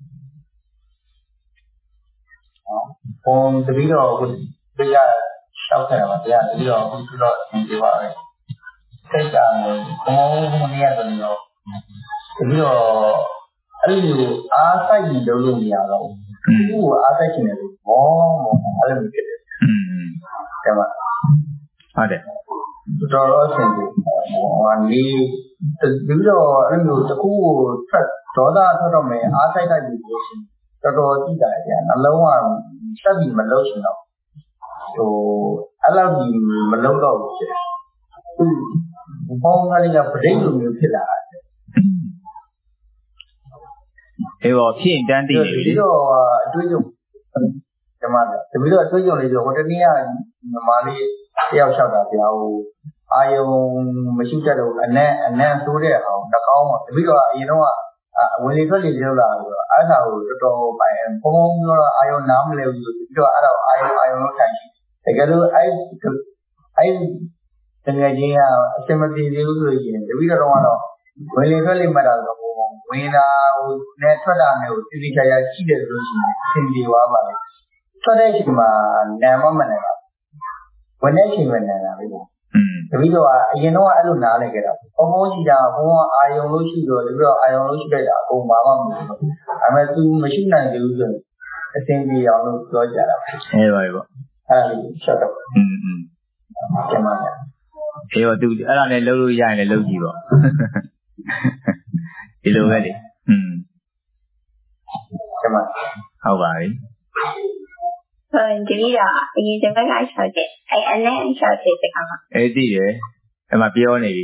ဟောပုံတပီတော့ကိုပြရရှောက်ခဲ့တာပါတရားတပီတော့အခုတော့သင်ပြပါမယ်စိတ်ကဘုံဘုံနေရတယ်တော့တပီတော့အဲ့လိုအားစိုက်ပြီးလုပ်လို့မရတော့ဘူးသူ့ကိုအားစိုက်နေတယ်လို့ဘောမောအဲ့လိုမျိုးဖြစ်တယ်อืมကဲပါဟုတ်တယ်တော်တော်အဆင်ပြေဟိုနေပြီးတော့အဲ့လိုတကူကိုထွက်ဒေါသထွက်တော့မယ်အားစိုက်လိုက်ပြီးလို့ရှိရင်တော်တော်ကြည့်တာကြာနှလုံးကဆက်ပြီးမလုပ်ချင်တော့ဟိုအဲ့လောက်ကြီးမလုပ်တော့ဘူးဖြစ်သူဘောင်းကလေးကပဋိလိုမျိုးဖြစ်လာတယ်အေးပေါ့ဖြစ်ရင်တန်းသိနေပြီပြီးတော့အတွေ့အကြုံဒီမှာတပီတော့အတွေ့အကြုံလေးဆိုဟိုတနေ့ကညီမလေးတယောက်လျှောက်တာဗျာဟိုအာယုံမရှိတတ်တော့အနက်အနက်ဆိုးတဲ့အောင်နှာခေါင်းမှာတပီတော့အရင်တော့အဝင်လေထွက်လေလောက်လာဆိုတော့အဲ့ဒါကိုတော်တော်ပိုင်ဘုံဘုံပြောတော့အာယုံနားမလဲဘူးဆိုပြီးတော့အဲ့ဒါကိုအာယုံအာယုံလို့ထိုင်တကယ်လို့အဲ့အဲ့တကယ်ချင်းကအစမတိသေးဘူးဆိုရင်တပီတော့တော့ဝင်လေထွက်လေမှတ်တာဆိုတော့ဝင်လာဟိုနဲ့ထွက်တာနဲ့ကိုတိတိကျကျရှိတယ်လို့ရှိရင်သင်ပြေသွားပါလေထွက်တဲ့အချိန်မှာနာမမနိုင်ပါဝင်တဲ့အချိန်မှာနာတာပဲอืมတပီတော့အရင်တော့အဲ့လိုနားလိုက်ကြတာဘုံဘုံကြီးတာဘုံကအာယုံလို့ရှိတော့တပီတော့အာယုံလို့ရှိလိုက်တာအကုန်ပါမှမဟုတ်ဘူးဒါပေမဲ့ तू မရှိနိုင်သေးဘူးဆိုရင်အစင်ပြေအောင်လို့ပြောကြတာပဲအေးပါပြီပေါ့အဲ့ဒါလေးချက်တော့อืมอืมကျမကအေးပါ तू အဲ့ဒါနဲ့လုပ်လို့ရရင်လည်းလုပ်ကြည့်ပေါ့ဒီလိုပဲလေอืมကျမဟုတ်ပါပြီဆိုရင်ဒီကအရင်တစ်ခါကရှောက်တယ်အဲ့အနဲ့ရှောက်တဲ့တခါမှာအေးသိတယ်အဲ့မှာပြောနေပြီ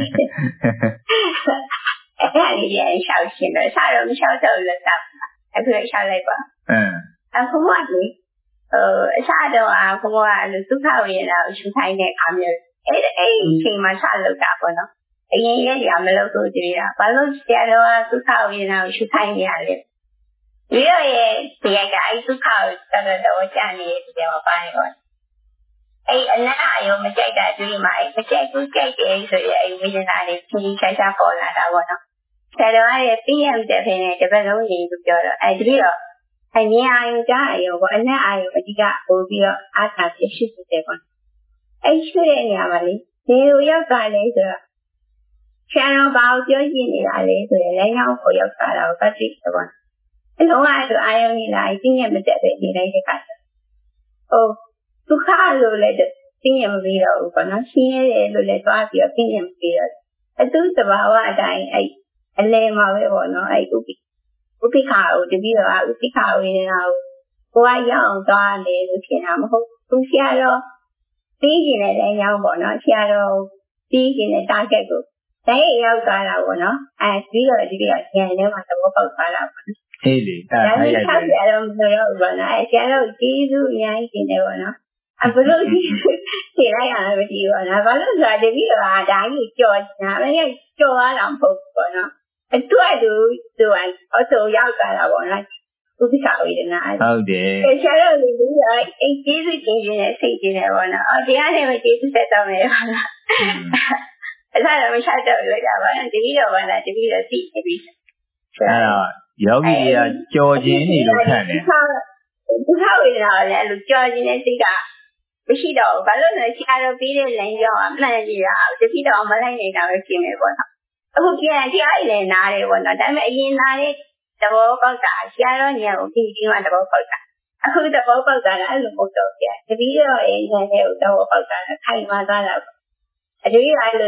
အဲ့ဒါလေးရရှောက်ရှင်တော့စားတော့မရှောက်တော့လို့တောက်အခုလည်းရှောက်လိုက်ပါအင်းအခုမှလေဟိုအစားတော့အခုကလူဒုက္ခဝေဒနာကိုရှုခိုင်းတဲ့အခါမျိုးအဲ့အဲ့အချိန်မှာဆက်လုပ်တာပေါ့နော်အရင်ရက်ရမလုပ်တော့ကြည့်ရဘာလို့ဆရာတော်ကဒုက္ခဝေဒနာကိုရှုခိုင်းနေရလဲဒီရဲ့ဒီကအဲ့ဒုက္ခကိုတော်တော်ကြာနေတယ်ပြောပါရောအဲ့အနာအယုံမကြိုက်တာတွေ့မှအဲ့မကြိုက်ဘူးကြိုက်တယ်ဆိုရင်အဲ့ဝေဒနာတွေဖြင်းဖြင်းချာချာပေါ်လာတာပေါ့နော်ဆရာတော်ရဲ့ပြည့်ရတဲ့ဖင်နဲ့တပတ်လုံးနေလို့ပြောတော့အဲ့ဒီတော့အဲ့မြင်အာယုံကြားအာယုံပေါ့အနာအာယုံအဓိကပို့ပြီးတော့အားသာဖြစ်ရှိတယ်ပေါ့အဲ့ရှိတဲ့နေရာမှာလေဒီလိုရောက်တာလေဆိုတော့ဆရာတော်ဘာကိုပြောကြည့်နေတာလဲဆိုရင်လည်းရောက်ကိုရောက်တာတော့ပတ်သိတယ်ပေါ့အလုံးဝဆိုအာယုံနေလာပြည့်ရမတဲ့ပဲနေလိုက်တဲ့ခါဟုတ်ဒုက္ခလို့လည်းသိရမပြီးတော့ဘူးပေါ့နော်ရှင်းရတယ်လို့လည်းသွားပြီးတော့သိရမပြီးတော့အတူတဘာဝအတိုင်းအဲ့အလဲမှာပဲပေါ့နော်အဲ့ဥပိဥပိခါကိုတပည့်တော်ကဥပိခါဝေဒနာကိုကိုယ်ကရောက်အောင်သွားတယ်လို့ဖြစ်တာမဟုတ်သူဆရာတော်ပြီးကျင်တဲ့လမ်းကြောင်းပေါ့နော်ဆရာတော်ပြီးကျင်တဲ့ target ကိုတိုင်းရောက်သွားတာပေါ့နော်အဲပြီးတော့ဒီပြီးတော့ဉာဏ်ထဲမှာသဘောပေါက်သွားတာပေါ့နော်အေးလေအဲ့ဒါရိုက်တယ်ဆရာတော်မလို့ပေါ့နော်အဲဆရာတော်ကျေးဇူးအများကြီးတင်တယ်ပေါ့နော်အဘလို့ဒီခြေလိုက်ရတာမကြည့်ပါနဲ့ဘာလို့ဆိုတာတပည့်တော်ကဒါကြီးကြော်နေတာပဲကြော်ရတာမဟုတ်ဘူးပေါ့နော်အတူတူသူကအဆိုရောက်သွားတာပေါ့နော်ဥပ္ပခဝေဒနာဟုတ်တယ်အဲဆရာတော်လေးကအဲကျေးဇူးတင်ခြင်းနဲ့စိတ်ခြင်းနဲ့ပေါ့နော်အော်တရားနဲ့မကျေးဇူးဆက်တော့မယ်ပါလားအဲ့ဒါတော့မရှာတော့လို့ရပါဘူးတပည့်တော်ကလည်းတပည့်တော်သိနေပြီအဲ့တော့ယောဂီတွေကကြော်ခြင်းနေလို့ခံတယ်ဒုက္ခဝေဒနာလည်းအဲ့လိုကြော်ခြင်းနဲ့စိတ်ကမရှိတော့ဘူးဘာလို့လဲဆရာတော်ပြီးတဲ့လမ်းကြောင်းကမှန်ကြည့်တာတပည့်တော်မလိုက်နေတာပဲရှင်းနေပေါ့နော်အခုပြန်တရားရည်လည်းနားတယ်ပေါ့နော်ဒါပေမဲ့အရင်နားတဲ့သဘောပေါက်တာဆရာတော်ညောင်ပြီးပြီးမှသဘောပေါက်တာအခုသဘောပေါက်တာလည်းအဲ့လိုမဟုတ်တော့ဗျာတပည့်တော်ရဲ့ဉာဏ်နဲ့သဘောပေါက်တာခိုင်မာသွားတာအတူတူအဲ့လို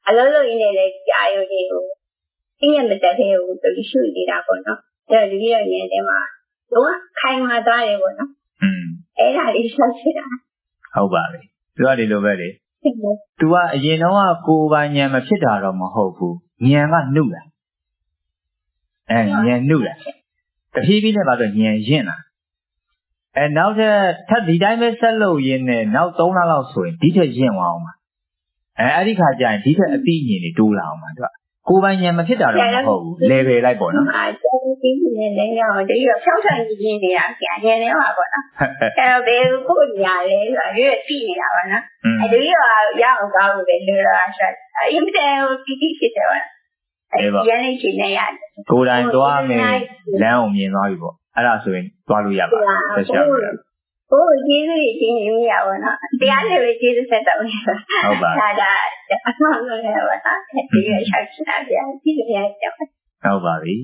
အလုံးလုံးရင်းနဲ့လည်းကြာရုံတွေကိုအင်းရမတက်သေးဘူးသူရှုနေတာပေါ့နော်အဲ့တော့ဒီလိုရင်းတဲ့မှာတော့ခိုင်မာသွားတယ်ပေါ့နော်อืมအဲ့ဒါလေးရှောက်ချင်တာဟုတ်ပါပြီသူကဒီလိုပဲလေသူကအရင်တော့ကိုယ်ပိုင်ဉာဏ်မဖြစ်တာတော့မဟုတ်ဘူးဉာဏ်ကနှုတ်လာအဲဉာဏ်နှုတ်လာတဖြည်းဖြည်းနဲ့ပါဆိုဉာဏ်ရင့်လာအဲနောက်ထပ်ထပ်ဒီတိုင်းပဲဆက်လို့ရင်းနဲ့နောက်သုံးလလောက်ဆိုရင်ဒီထက်ရင့်သွားအောင်ပါအဲအဲ့ဒီခါကျရင်ဒီထက်အသိဉာဏ်တွေတိုးလာအောင်ပါသူကကိုယ်ပိုင်ဉာဏ်မဖြစ်တာတော့မဟုတ်ဘူး level လိုက်ပေါ့နော်အဲဒီဒီနဲ့လည်းရောတကယ်ဖြောင်းဆိုင်ကြီးနေတာဆရာဉာဏ်နဲ့ပါပေါ့နော်အဲတော့ဘယ်ကိုညာလဲဆိုတော့ရွေးသိနေတာပါနော်အဲဒီရောရအောင်ကောင်းလို့လေလောဆက်အင်တဲ့တီတီဖြစ်တယ်ပါအဲဒီရနေချင်းနဲ့ရတယ်ကိုယ်တိုင်သွားမယ်လမ်းအောင်မြင်သွားပြီပေါ့အဲ့ဒါဆိုရင်သွားလို့ရပါဆက်ရှာပါဟိုကျေးဇူးကြီးနေရပါတော့တရားလည်းပဲကျေးဇူးဆက်တော့ဟုတ်ပါဒါဒါအမှန်လို့လည်းပါတော့ဒီရချက်ချတာဗျာဒီလိုရကြောက်ဟုတ်ပါပြီ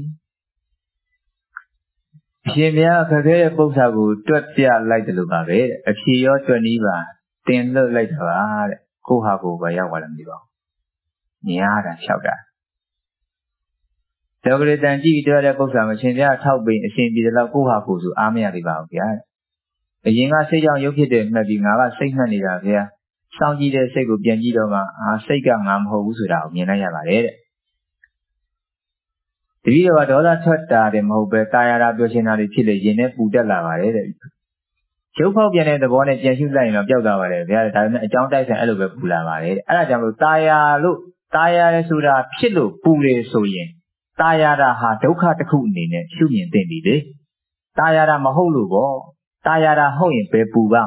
အရှင်ဘုရားခက်ခဲတဲ့ပု္ပ္ပာကိုတွက်ပြလိုက်တယ်လို့ပါပဲတဲ့အဖြေရောတွက်နည်းပါတင်လွတ်လိုက်တာပါတဲ့ကိုဟာကိုပဲရောက်သွားတယ်မသိပါဘူးညားတာလျှောက်တာလောကရတန်ကြည့်တွေ့တဲ့ပု္ပ္ပာမရှင်ဘုရားထောက်ပင်အရှင်ပြည်တော်ကိုဟာကိုဆိုအားမရသေးပါဘူးဗျာအရင်ကစိတ်ကြောင့်ရုပ်ဖြစ်တယ်မှတ်ပြီးငါကစိတ်မှတ်နေတာဗျာစောင့်ကြည့်တဲ့စိတ်ကိုပြန်ကြည့်တော့မှအာစိတ်ကငါမဟုတ်ဘူးဆိုတာကိုမြင်လိုက်ရပါတယ်တဲ့တတိယကဒေါသထွက်တာတယ်မဟုတ်ပဲတာယာတာပြောချင်တာတွေဖြစ်လေရင်နဲ့ပူတက်လာပါတယ်တဲ့ရုပ်ဖောက်ပြန်တဲ့သဘောနဲ့ပြန်ရှုလိုက်ရင်တော့ပျောက်သွားပါတယ်ဗျာဒါပေမဲ့အကြောင်းတိုက်ဆိုင်အဲ့လိုပဲပူလာပါတယ်တဲ့အဲ့ဒါကြောင့်မို့တာယာလို့တာယာရဲဆိုတာဖြစ်လို့ပူလေဆိုရင်တာယာတာဟာဒုက္ခတစ်ခုအနေနဲ့ရှုမြင်သင့်ပြီလေတာယာတာမဟုတ်လို့ပေါ့တာယာတာဟုတ်ရင်ဘယ်ပူပါ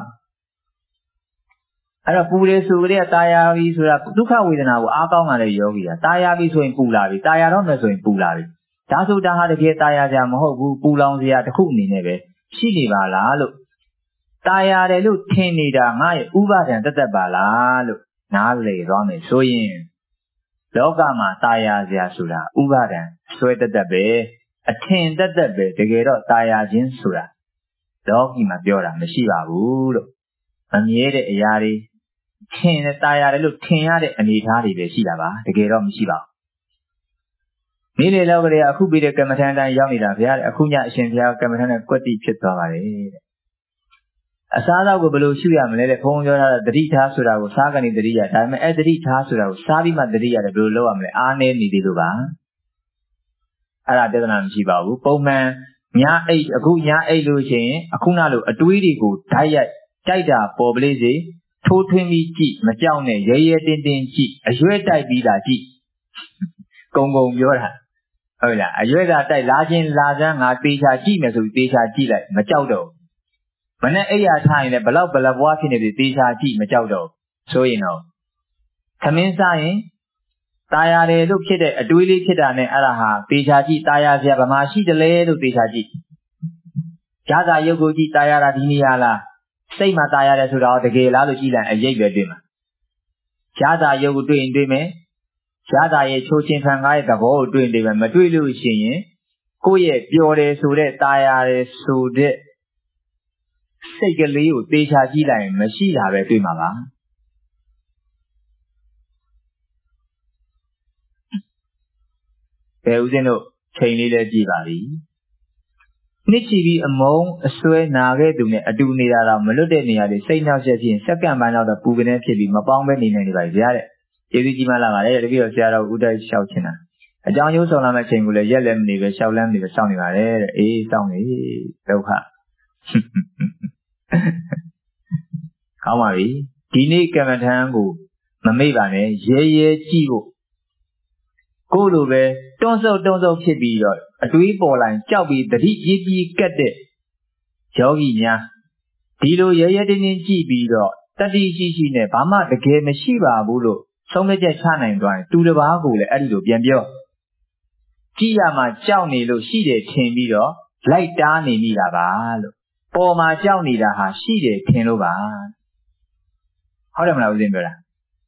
အဲ့တော့ပူလေဆိုကြတဲ့တာယာပြီဆိုတာဒုက္ခဝေဒနာကိုအားကောင်းလာတဲ့ယောဂီကတာယာပြီဆိုရင်ပူလာပြီတာယာတော့မယ်ဆိုရင်ပူလာပြီဒါဆိုတာဟာတကယ်တာယာကြမဟုတ်ဘူးပူလောင်စရာတစ်ခုအနေနဲ့ပဲရှိနေပါလားလို့တာယာတယ်လို့ထင်နေတာငါ့ရဲ့ဥပါဒံတသက်ပါလားလို့နားလေသွားမယ်ဆိုရင်လောကမှာတာယာစရာဆိုတာဥပါဒံဆွဲတသက်ပဲအထင်တသက်ပဲတကယ်တော့တာယာခြင်းဆိုတာလောကီမှာပြောတာမရှိပါဘူးလို့မမြဲတဲ့အရာတွေထင်တဲ့တာယာတယ်လို့ထင်ရတဲ့အနေအထားတွေပဲရှိတာပါတကယ်တော့မရှိပါဘူးနေ့လေလောက်ကလေးအခုပြီးတဲ့ကမ္မထန်တိုင်းရောက်နေတာဗျာအခုညအရှင်ဘုရားကမ္မထန်နဲ့ကွက်တိဖြစ်သွားပါတယ်တဲ့အစားတော့ကိုဘယ်လိုရှုရမလဲတဲ့ဘုန်းပြောထားတဲ့တတိထားဆိုတာကိုစားကနေတတိရဒါပေမဲ့အဲ့တတိထားဆိုတာကိုစားပြီးမှတတိရတယ်ဘယ်လိုလုပ်ရမလဲအားနည်းနေသေးလို့ပါအဲ့ဒါပြဿနာမရှိပါဘူးပုံမှန်ညအိတ်အခုညအိတ်လို့ရှိရင်အခုနလိုအတွေးတွေကိုဓာတ်ရိုက်တိုက်တာပေါ်ပလေးစီထိုးထွင်းပြီးကြည့်မကြောက်နဲ့ရဲရဲတင်းတင်းကြည့်အရွက်တိုက်ပြီးတာကြည့်ကုံကုံပြောတာဟုတ်လားအရွက်သာတိုက်လာချင်းလာစမ်းငါတေချာကြည့်မယ်ဆိုပြီးတေချာကြည့်လိုက်မကြောက်တော့မနဲ့အိယာထားရင်လည်းဘလောက်ဘလဘွားဖြစ်နေပြီတေချာကြည့်မကြောက်တော့ဆိုရင်တော့သမင်းစားရင်ตายရတယ်လို့ဖြစ်တဲ့အတွေးလေးဖြစ်တာနဲ့အဲ့ဒါဟာတေချာကြည့်ตายရစရာဘာမှရှိတယ်လဲလို့တေချာကြည့်ဈာတာယုတ်ကိုကြည့်ตายရတာဒီနေရာလားစိတ်မှာตายရတယ်ဆိုတော့တကယ်လားလို့ကြည့်လိုက်အရေးပဲတွေ့မှာဈာတာယုတ်ကိုတွေ့ရင်တွေ့မယ်ဈာတာရဲ့ချိုးချင်းခံကားရဲ့သဘောကိုတွေ့ရင်တွေ့မယ်မတွေ့လို့ရှိရင်ကိုယ့်ရဲ့ပျော်တယ်ဆိုတဲ့ตายရတယ်ဆိုတဲ့စိတ်ကလေးကိုတေချာကြည့်လိုက်ရင်မရှိတာပဲတွေ့မှာပါဘယ်ဦးဇင်းတို့ချိန်လေးလဲကြည့်ပါလိနှစ်ချီပြီးအမုံအစွဲနာခဲ့သူနဲ့အတူနေတာတော့မလွတ်တဲ့နေရာတွေစိတ်နှောက်ယှက်ဖြစ်ရင်စက္ကန့်ပိုင်းတော့ပူကနေဖြစ်ပြီးမပေါင်းပဲနေနိုင်နေပါဗျာတဲ့ကျေးဇူးကြီးမှလာပါတယ်တပည့်တော်ဆရာတော်ဦးတိုက်လျှောက်ချင်တာအကြောင်းကျိုးဆောင်လာမဲ့ချိန်ကိုလည်းရက်လည်းမနေပဲလျှောက်လန်းနေပဲစောင့်နေပါတယ်တဲ့အေးစောင့်နေဒုက္ခကောင်းပါပြီဒီနေ့ကမ္မထံကိုမမေ့ပါနဲ့ရဲရဲကြည့်ဖို့ကိုယ်လိုပဲတွန်းဆုပ်တွန်းဆုပ်ဖြစ်ပြီးတော့အတွေးပေါ်လာရင်ကြောက်ပြီးတတိပြေးပြေးကတ်တဲ့ယောဂီများဒီလိုရဲရဲတင်းတင်းကြည့်ပြီးတော့တတိရှိရှိနဲ့ဘာမှတကယ်မရှိပါဘူးလို့ဆုံးဖြတ်ချက်ချနိုင်သွားရင်သူတစ်ပါးကိုလည်းအဲ့ဒီလိုပြန်ပြောကြည့်ရမှာကြောက်နေလို့ရှိတယ်ထင်ပြီးတော့လိုက်တားနေမိတာပါလို့ပေါ်မှာကြောက်နေတာဟာရှိတယ်ထင်လို့ပါဟုတ်တယ်မလားဦးဇင်းပြောတာ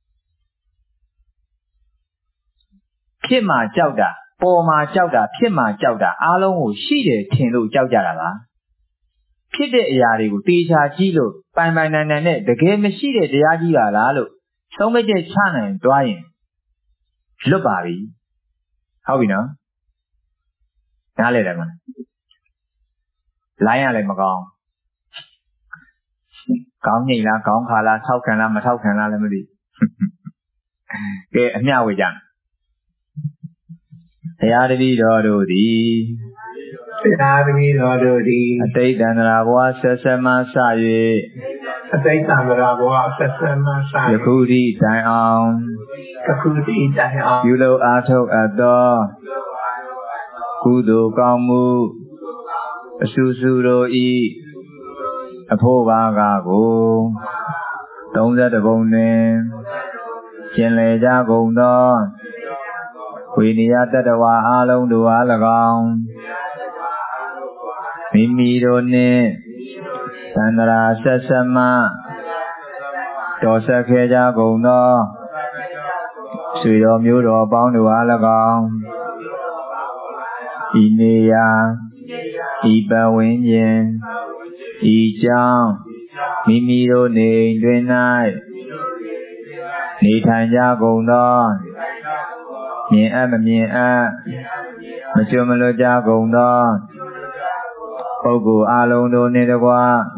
ဖြစ်မှာကြောက်တာပေါ်မှာကြောက်တာဖြစ်မှာကြောက်တာအားလုံးကိုရှိတယ်ထင်လို့ကြောက်ကြတာပါဖြစ်တဲ့အရာတွေကိုတေချာကြည့်လို့ပိုင်ပိုင်နိုင်နိုင်နဲ့တကယ်မရှိတဲ့တရားကြီးပါလားလို့ဆုံးဖြတ်ချက်ချနိုင်တွားရင်လွတ်ပါပြီဟုတ်ပြီနော်နားလေတယ်မလားလိုင်းရလည်းမကောင်းကောင်းညိတ်လားကောင်းခါလားထောက်ခံလားမထောက်ခံလားလည်းမသိကဲအမျှဝေကြဘုရားတပည့်တော်တို့သည်ဘုရားတပည့်တော်တို့သည်အတိတ်တန္တရာဘဝဆက်ဆက်မှစ၍အတိတ်တန္တရာဘဝဆက်ဆက်မှစ၍ယခုဒီတိုင်အောင်ယခုဒီတိုင်အောင်ပြုလုပ်အားထုတ်အပ်သောကုသိုလ်ကောင်းမှုအဆူဆူတို့ဤအဖို့ဘာကကိုသုံးဆယ်ပုံတွင်ကျင်လေကြကုန်သောဝိနည်းတတ္တဝါအလုံးတို့အား၎င်းမိမိတို့နှင့်သန္တရာဆက်ဆက်မှတော်ဆက်ခဲ့ကြကုန်သောဆွေတော်မျိုးတော်ပေါင်းတို့အား၎င်းဤနေရာဤပဝင်းခြင်းဤကြောင့်မိမိတို့နေတွင်၌နေထိုင်ကြကုန်သောမြင်အပ်မမြင်အပ်မကျွမလွတ်ကြကုန်သောပုဂ္ဂိုလ်အလုံးတို့နှင့်တကွ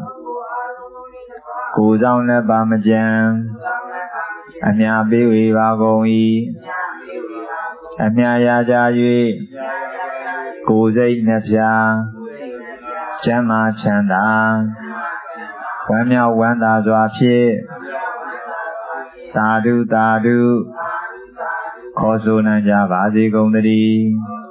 ကိုယ်ဆောင်လက်ပါမကြံအမြပေးဝေပါကုန်၏အမြရာကြ၍ကိုယ်စိတ်နှဖျားကျမ်းမာချမ်းသာဝမ်းမြောက်ဝမ်းသာစွာဖြင့်သာဓုသာဓုခေါ်ဆိုနိုင်ကြပါစေကုန်သတည်း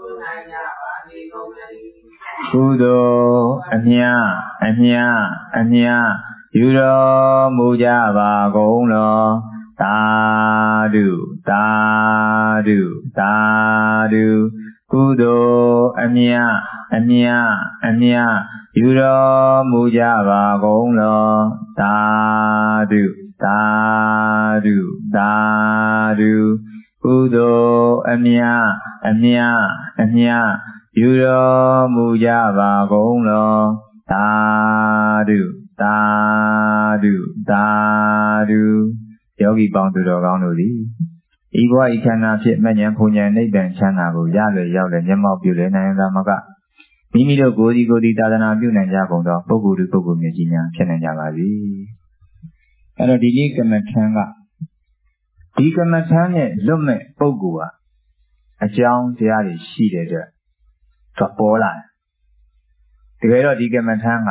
ကုသိုလ်အမြအမြအမြယူတော်မူကြပါကုန်လောသာဓုသာဓုသာဓုကုသိုလ်အမြအမြအမြယူတော်မူကြပါကုန်လောသာဓုသာဓုသာဓုကုသိုလ်အမြအမြအမြယူတော်မူကြပါကုန်လောသာဓုသာဓုသာဓုယောဂီပေါင်းသူတော်ကောင်းတို့သည်ဤဘဝဤချမ်းသာဖြင့်မဉ္ဇဉ်ဘုံဉ္ဇဉ်နိဗ္ဗာန်ချမ်းသာကိုရလွယ်ရောက်လွယ်မျက်မှောက်ပြုလည်နိုင်သာမကမိမိတို့ကိုယ်ဒီကိုယ်ဒီသာသနာပြုနိုင်ကြကုန်သောပုဂ္ဂိုလ်တို့ပုဂ္ဂိုလ်မျိုးကြီးများဖြစ်နိုင်ကြပါစေ။အဲတော့ဒီနေ့ကမ္မထံကဒီကမ္မထံနဲ့လွတ်မဲ့ပုဂ္ဂိုလ်ဟာအကြောင်းတရားတွေရှိတဲ့အတွက်သူပေါ်လာတယ်။တကယ်တော့ဒီကမ္မထံက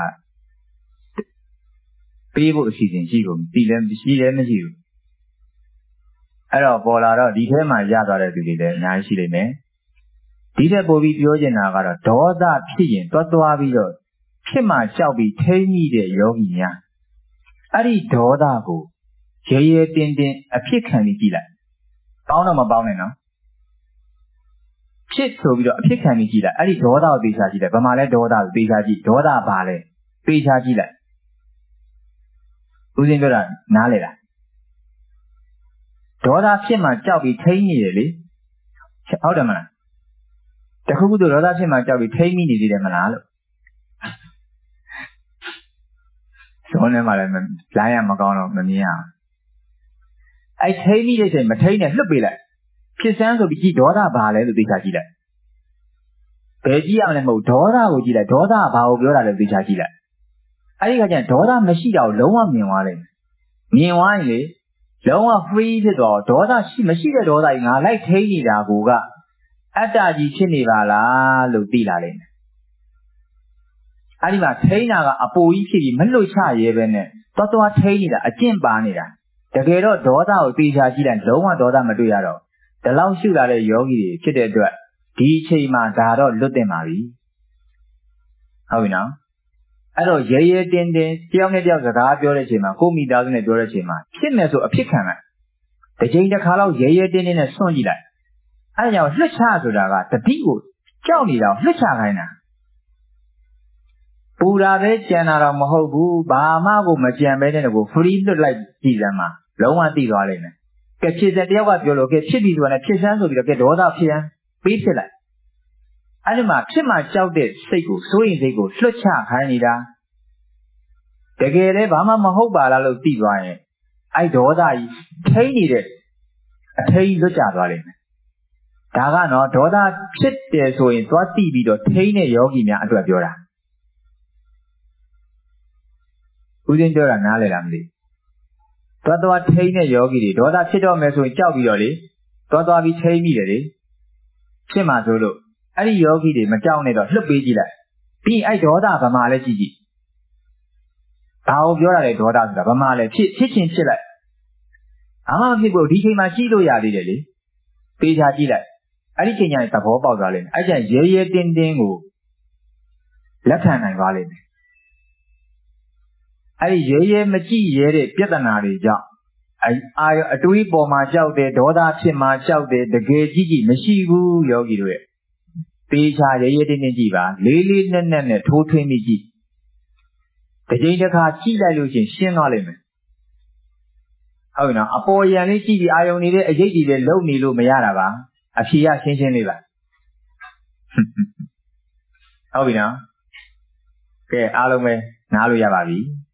ပေးဖို့အစီအစဉ်ရှိကုန်ပြီ။ဒီလည်းရှိလည်းမရှိဘူး။အဲ့တော့ပေါ်လာတော့ဒီထဲမှာရသွားတဲ့သူတွေလည်းအများကြီးရှိနေမယ်။ဒီတဲ့ပို့ပြီးပြောချင်တာကတော့ဒေါသဖြစ်ရင်တွတ်သွားပြီးတော့ဖြစ်မှကြောက်ပြီးထိမ့်မိတဲ့ယောဂီများအဲ့ဒီဒေါသကိုရေရေတင်တင်အဖြစ်ခံပြီးကြည့်လိုက်။ပေါင်းတော့မပေါင်းနဲ့နော်။ဖြစ်ဆိုပြီးတော့အဖြစ်ခံပြီးကြည့်လိုက်။အဲ့ဒီဒေါသကိုသိချာကြည့်လိုက်။ဘာမှလဲဒေါသကိုသိချာကြည့်။ဒေါသဘာလဲသိချာကြည့်လိုက်။ဦးဇင်းပြောတာနားလေလား။ဒေါသဖြစ်မှကြောက်ပြီးထိမ့်နေတယ်လေ။ဟုတ်တယ်မလား။တခုခုတို့ဒေါသဖြစ်မှကြောက်ပြီးထိမ့်မိနေသေးတယ်မလားလို့။ဇုံးထဲမှာလည်းလိုင်းရမကောင်းတော့မမြင်အောင်။အဲ့ထိမ့်မိတဲ့အချိန်မထိမ့်နဲ့လွတ်ပေးလိုက်။ဖြစ်စမ်းဆိုပြီးကြည့်ဒေါသဘာလဲလို့သိချာကြည့်လိုက်။ဘယ်ကြည့်ရမလဲမဟုတ်ဒေါသကိုကြည့်လိုက်ဒေါသဘာကိုပြောတာလဲသိချာကြည့်လိုက်။အဲ့ဒီခါကျရင်ဒေါသမရှိတာကိုလုံးဝမြင်သွားလိမ့်မယ်။မြင်သွားရင်လေလုံးဝ free ဖြစ်သွားဒေါသရှိမရှိတဲ့ဒေါသကြီးငါလိုက်ထိန်းနေတာကိုကအတ္တကြီးဖြစ်နေပါလားလို့သိလာလိမ့်မယ်အဲ့ဒီမှာထိန်းတာကအပူကြီးဖြစ်ပြီးမလွတ်ချရဲပဲနဲ့တော်တော်ထိန်းနေတာအကျင့်ပါနေတာတကယ်တော့ဒေါသကိုသိချာကြည့်လိုက်လုံးဝဒေါသမတွေ့ရတော့ဒီလောက်ရှုလာတဲ့ယောဂီတွေဖြစ်တဲ့အတွက်ဒီအချိန်မှာဒါတော့လွတ်တင်ပါပြီဟုတ်ပြီနော်အဲ့တော့ရဲရဲတင်းတင်းတယောက်နဲ့တယောက်စကားပြောတဲ့အချိန်မှာကိုမိသားစုနဲ့ပြောတဲ့အချိန်မှာဖြစ်မယ်ဆိုအဖြစ်ခံလိုက်တစ်ချိန်တစ်ခါလောက်ရဲရဲတင်းတင်းနဲ့ဆွန့်ကြည့်လိုက်အဲ့ဒါကြောင့်လွတ်ချဆိုတာကတတိကိုကြောက်နေတာလွတ်ချခိုင်းတာပူတာပဲကြံတာတော့မဟုတ်ဘူးဘာမှကိုမကြံပဲနဲ့ကို free လွတ်လိုက်ကြည့်စမ်းမှာလုံးဝသိသွားလိမ့်မယ်ကဲဖြစ်စတယောက်ကပြောလို့ကဲဖြစ်ပြီဆိုတာနဲ့ဖြစ်စမ်းဆိုပြီးတော့ကဲဒေါသဖြစ်ရန်ပေးဖြစ်လိုက်အဲ့ဒီမှာဖြစ်မှကြောက်တဲ့စိတ်ကိုစိုးရင်စိတ်ကိုလွတ်ချခိုင်းနေတာတကယ်လည်းဘာမှမဟုတ်ပါလားလို့သိသွားရင်အဲ့ဒေါသကြီးထိန်းနေတဲ့အထိန်းလွတ်ကြသွားလိမ့်မယ်ဒါကနော်ဒေါသဖြစ်တယ်ဆိုရင်သွားသိပြီးတော့ထိန်းတဲ့ယောဂီများအတွက်ပြောတာဦးဇင်းပြောတာနားလည်လားမသိသွားသွားထိန်းတဲ့ယောဂီတွေဒေါသဖြစ်တော့မယ်ဆိုရင်ကြောက်ပြီးတော့လေသွားသွားပြီးထိန်းမိတယ်လေဖြစ်မှာဆိုလို့အဲ့ဒီယောဂီတွေမကြောက်နဲ့တော့လှုပ်ပေးကြည့်လိုက်ပြီးအဲ့ဒေါသဗမာလည်းကြည့်ကြည့်ဘာကိုပြောတာလဲဒေါသဆိုတာဗမာလည်းဖြစ်ဖြစ်ချင်းဖြစ်လိုက်အာမဖြစ်ဖို့ဒီချိန်မှာရှိလို့ရသေးတယ်လေပေးချကြည့်လိုက်အဲ့ဒီချိန်ကျရင်သဘောပေါက်သွားလိမ့်မယ်အဲ့ကျရင်ရဲရဲတင်းတင်းကိုလက်ခံနိုင်သွားလိမ့်မယ်အဲ့ဒီရဲရဲမကြည့်ရဲတဲ့ပြဿနာတွေကြောင့်အဲအာရအတွေးပေါ်မှာကြောက်တယ်ဒေါသဖြစ်မှာကြောက်တယ်တကယ်ကြည့်ကြည့်မရှိဘူးယောဂီတို့ရဲ့ပေးချရဲရဲတင်းတင်းကြည့်ပါလေးလေးနက်နက်နဲ့ထိုးထွင်းပြီးကြည့်တစ်ချိန်တစ်ခါကြည့်လိုက်လို့ချင်းရှင်းသွားလိမ့်မယ်ဟုတ်ပြီနော်အပေါ်ယံလေးကြည့်ပြီးအာယုံနေတဲ့အရေးကြီးလေးလုံနေလို့မရတာပါအဖြေရရှင်းရှင်းလေးပါဟုတ်ပြီနော်ကဲအားလုံးပဲနားလို့ရပါပြီ